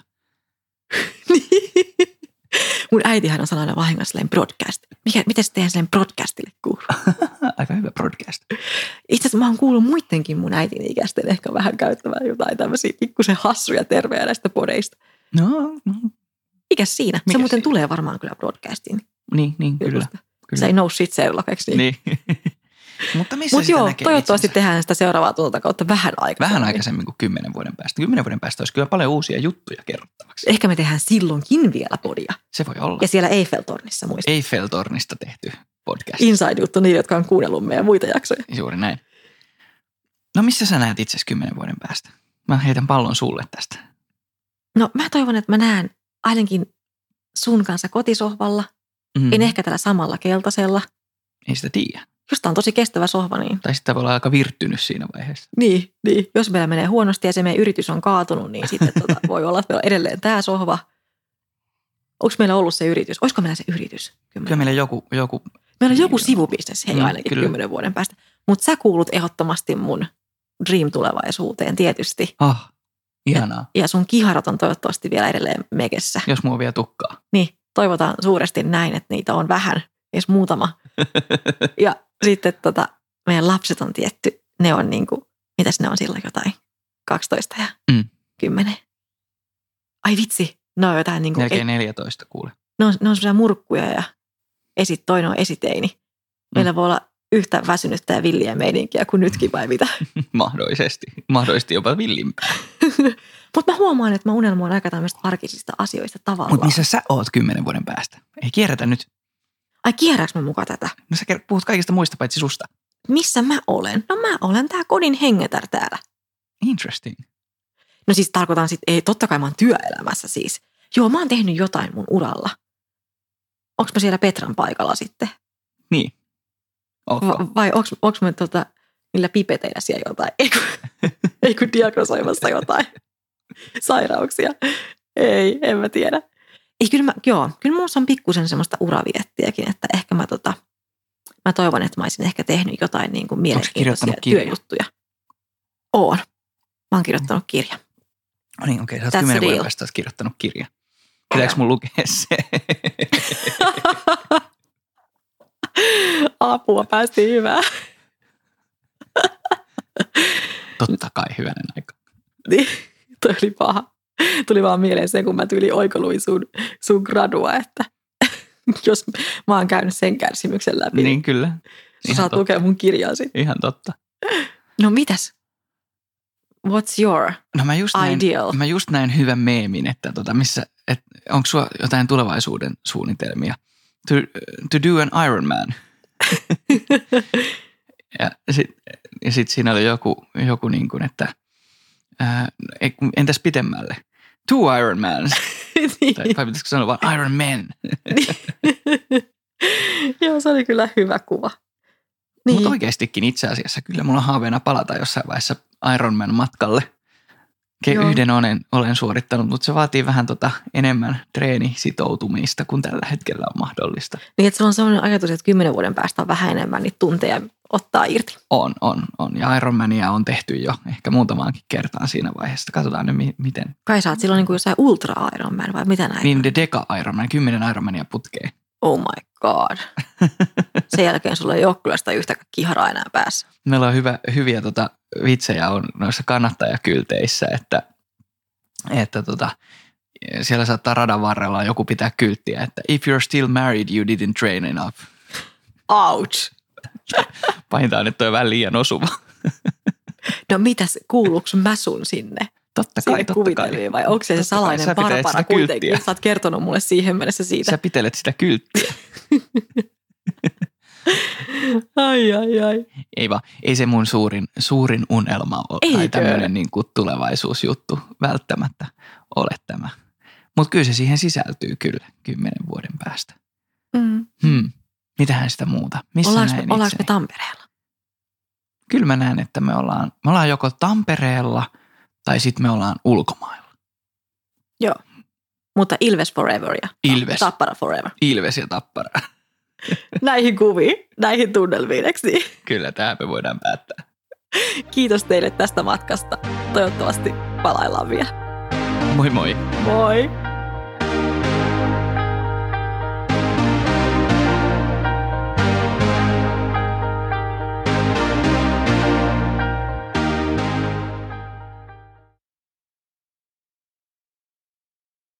Mun äitihän on sellainen vahingossa sellainen broadcast. Mikä, miten se tehdään sellainen broadcastille kuuluu? Aika hyvä broadcast. Itse asiassa mä oon kuullut muidenkin mun äitin ikäisten ehkä vähän käyttämään jotain tämmöisiä pikkusen hassuja tervejä näistä podeista. No, no. Mikäs siinä? Mikä se muuten siinä? tulee varmaan kyllä broadcastiin. Niin, niin kyllä, kyllä. Se ei no shit Sherlockiksi. Niin. Mutta missä Mut sitä joo, näkee toivottavasti itsensä? tehdään sitä seuraavaa tuotantokautta vähän aikaisemmin. Vähän aikaisemmin kuin kymmenen vuoden päästä. Kymmenen vuoden päästä olisi kyllä paljon uusia juttuja kerrottavaksi. Ehkä me tehdään silloinkin vielä podia. Se voi olla. Ja siellä Eiffel-tornissa muista. Eiffel-tornista tehty podcast. Inside-juttu niille, jotka on kuunnellut meidän muita jaksoja. Juuri näin. No missä sä näet itsesi kymmenen vuoden päästä? Mä heitän pallon sulle tästä. No mä toivon, että mä näen ainakin sun kanssa kotisohvalla. Mm. En ehkä tällä samalla keltaisella. Ei sitä tiedä. Jos tää on tosi kestävä sohva, niin... Tai sitten voi olla aika virttynyt siinä vaiheessa. Niin, niin. Jos meillä menee huonosti ja se meidän yritys on kaatunut, niin sitten tota, voi olla, että meillä on edelleen tämä sohva. Onko meillä ollut se yritys? Olisiko meillä se yritys? Kyllä meillä joku... joku meillä on joku sivubisnes, hei mm, ainakin kymmenen vuoden päästä. Mutta sä kuulut ehdottomasti mun dream-tulevaisuuteen tietysti. Ah, ihanaa. Ja, ja sun kiharat on toivottavasti vielä edelleen mekessä. Jos mua vielä tukkaa. Niin, toivotaan suuresti näin, että niitä on vähän, edes muutama. Ja sitten tota, meidän lapset on tietty, ne on niin kuin, mitäs ne on silloin jotain, kaksitoista ja mm. kymmenen. Ai vitsi, ne on jotain niin kuin... Melkein neljätoista kuule. Ne on, ne on sellaisia murkkuja ja esit, toinen on esiteini. Meillä mm. voi olla yhtä väsynyttä ja villiä meininkiä kuin nytkin vai mitä? Mahdollisesti. Mahdollisesti jopa villimpää. Mutta mä huomaan, että mä unelmoin aika tämmöistä arkisista asioista tavallaan. Mutta missä sä oot kymmenen vuoden päästä? Ei kierrätä nyt. Ai kierräks mä mukaan tätä? No sä puhut kaikista muista paitsi susta. Missä mä olen? No mä olen tää kodin hengetär täällä. Interesting. No siis tarkoitan sit, ei totta kai mä oon työelämässä siis. Joo, mä oon tehnyt jotain mun uralla. Onks mä siellä Petran paikalla sitten? Niin. Okay. Va- vai onks, onks mä tota, niillä pipeteillä siellä jotain? Ei kun, ei kun diagnosoimassa jotain sairauksia. Ei, en mä tiedä. Ei, kyllä mä, joo, kyllä mulla on pikkusen semmoista uraviettiäkin, että ehkä mä tota, mä toivon, että mä olisin ehkä tehnyt jotain niin kuin mielenkiintoisia työjuttuja. Oon. Mä oon kirjoittanut kirjan. No niin, okei. Okay. Sä oot kymmenen vuoden päästä kirjoittanut kirjan. Pitääkö mun lukea se? Apua, päästiin hyvään. Totta kai, hyvänen aika. Niin, toi oli paha. Tuli vaan mieleen se, kun mä tyyli oikoluin sun, sun gradua, että jos mä oon käynyt sen kärsimyksen läpi. Niin kyllä. Sä saat lukea mun kirjaa sit. Ihan totta. No mitäs? What's your no mä just ideal? Näin, mä just näin hyvän meemin, että tota, missä, et, onko sulla jotain tulevaisuuden suunnitelmia? To, to do an Ironman. ja sitten sit siinä oli joku, joku niin kuin, että ää, entäs pitemmälle? Two Ironmans. niin. Tai vai pitäisikö sanoa vaan Iron Man? Joo, se oli kyllä hyvä kuva. Niin. Mutta oikeastikin itse asiassa kyllä mulla on haaveena palata jossain vaiheessa Ironman matkalle. Joo. Yhden olen, olen suorittanut, mutta se vaatii vähän tota enemmän treenisitoutumista kuin tällä hetkellä on mahdollista. Niin, että se on sellainen ajatus, että kymmenen vuoden päästä on vähän enemmän niitä tunteja ottaa irti. On, on, on. Ja Ironmania on tehty jo ehkä muutamaankin kertaan siinä vaiheessa. Katsotaan nyt mi- miten. Kai sä oot silloin niin kuin jossain ultra Ironman vai mitä näin? Niin, de Deca Ironman, kymmenen Ironmania putkeen. Oh my god. Sen jälkeen sulla ei ole kyllä sitä yhtä kiharaa enää päässä. Meillä on hyvä, hyviä tota, vitsejä on noissa kannattajakylteissä, että, että tota, siellä saattaa radan varrella joku pitää kylttiä, että if you're still married, you didn't train enough. Ouch. Pahinta on, että toi on vähän liian osuva. No mitäs, kuuluuko mä sun sinne? Totta kai, totta kai. Vai onko se se salainen Barbara kuitenkin? Sä oot kertonut mulle siihen mennessä siitä. Sä pitelet sitä kylttiä. Ai, ai, ai. Ei vaan, ei se mun suurin, suurin unelma ole. Eikö? Tai tämmöinen niin kuin tulevaisuusjuttu välttämättä ole tämä. Mutta kyllä se siihen sisältyy kyllä kymmenen vuoden päästä. Mm. Hmm. Mitähän sitä muuta? Missä ollaanko, näin me, ollaanko me itseni? Tampereella? Kyllä mä näen, että me ollaan, me ollaan joko Tampereella tai sitten me ollaan ulkomailla. Joo, mutta Ilves forever ja Ilves. Tappara forever. Ilves ja Tappara. Näihin kuviin, näihin tunnelmiin, eikö niin? Kyllä, tähän me voidaan päättää. Kiitos teille tästä matkasta. Toivottavasti palaillaan vielä. Moi moi. Moi.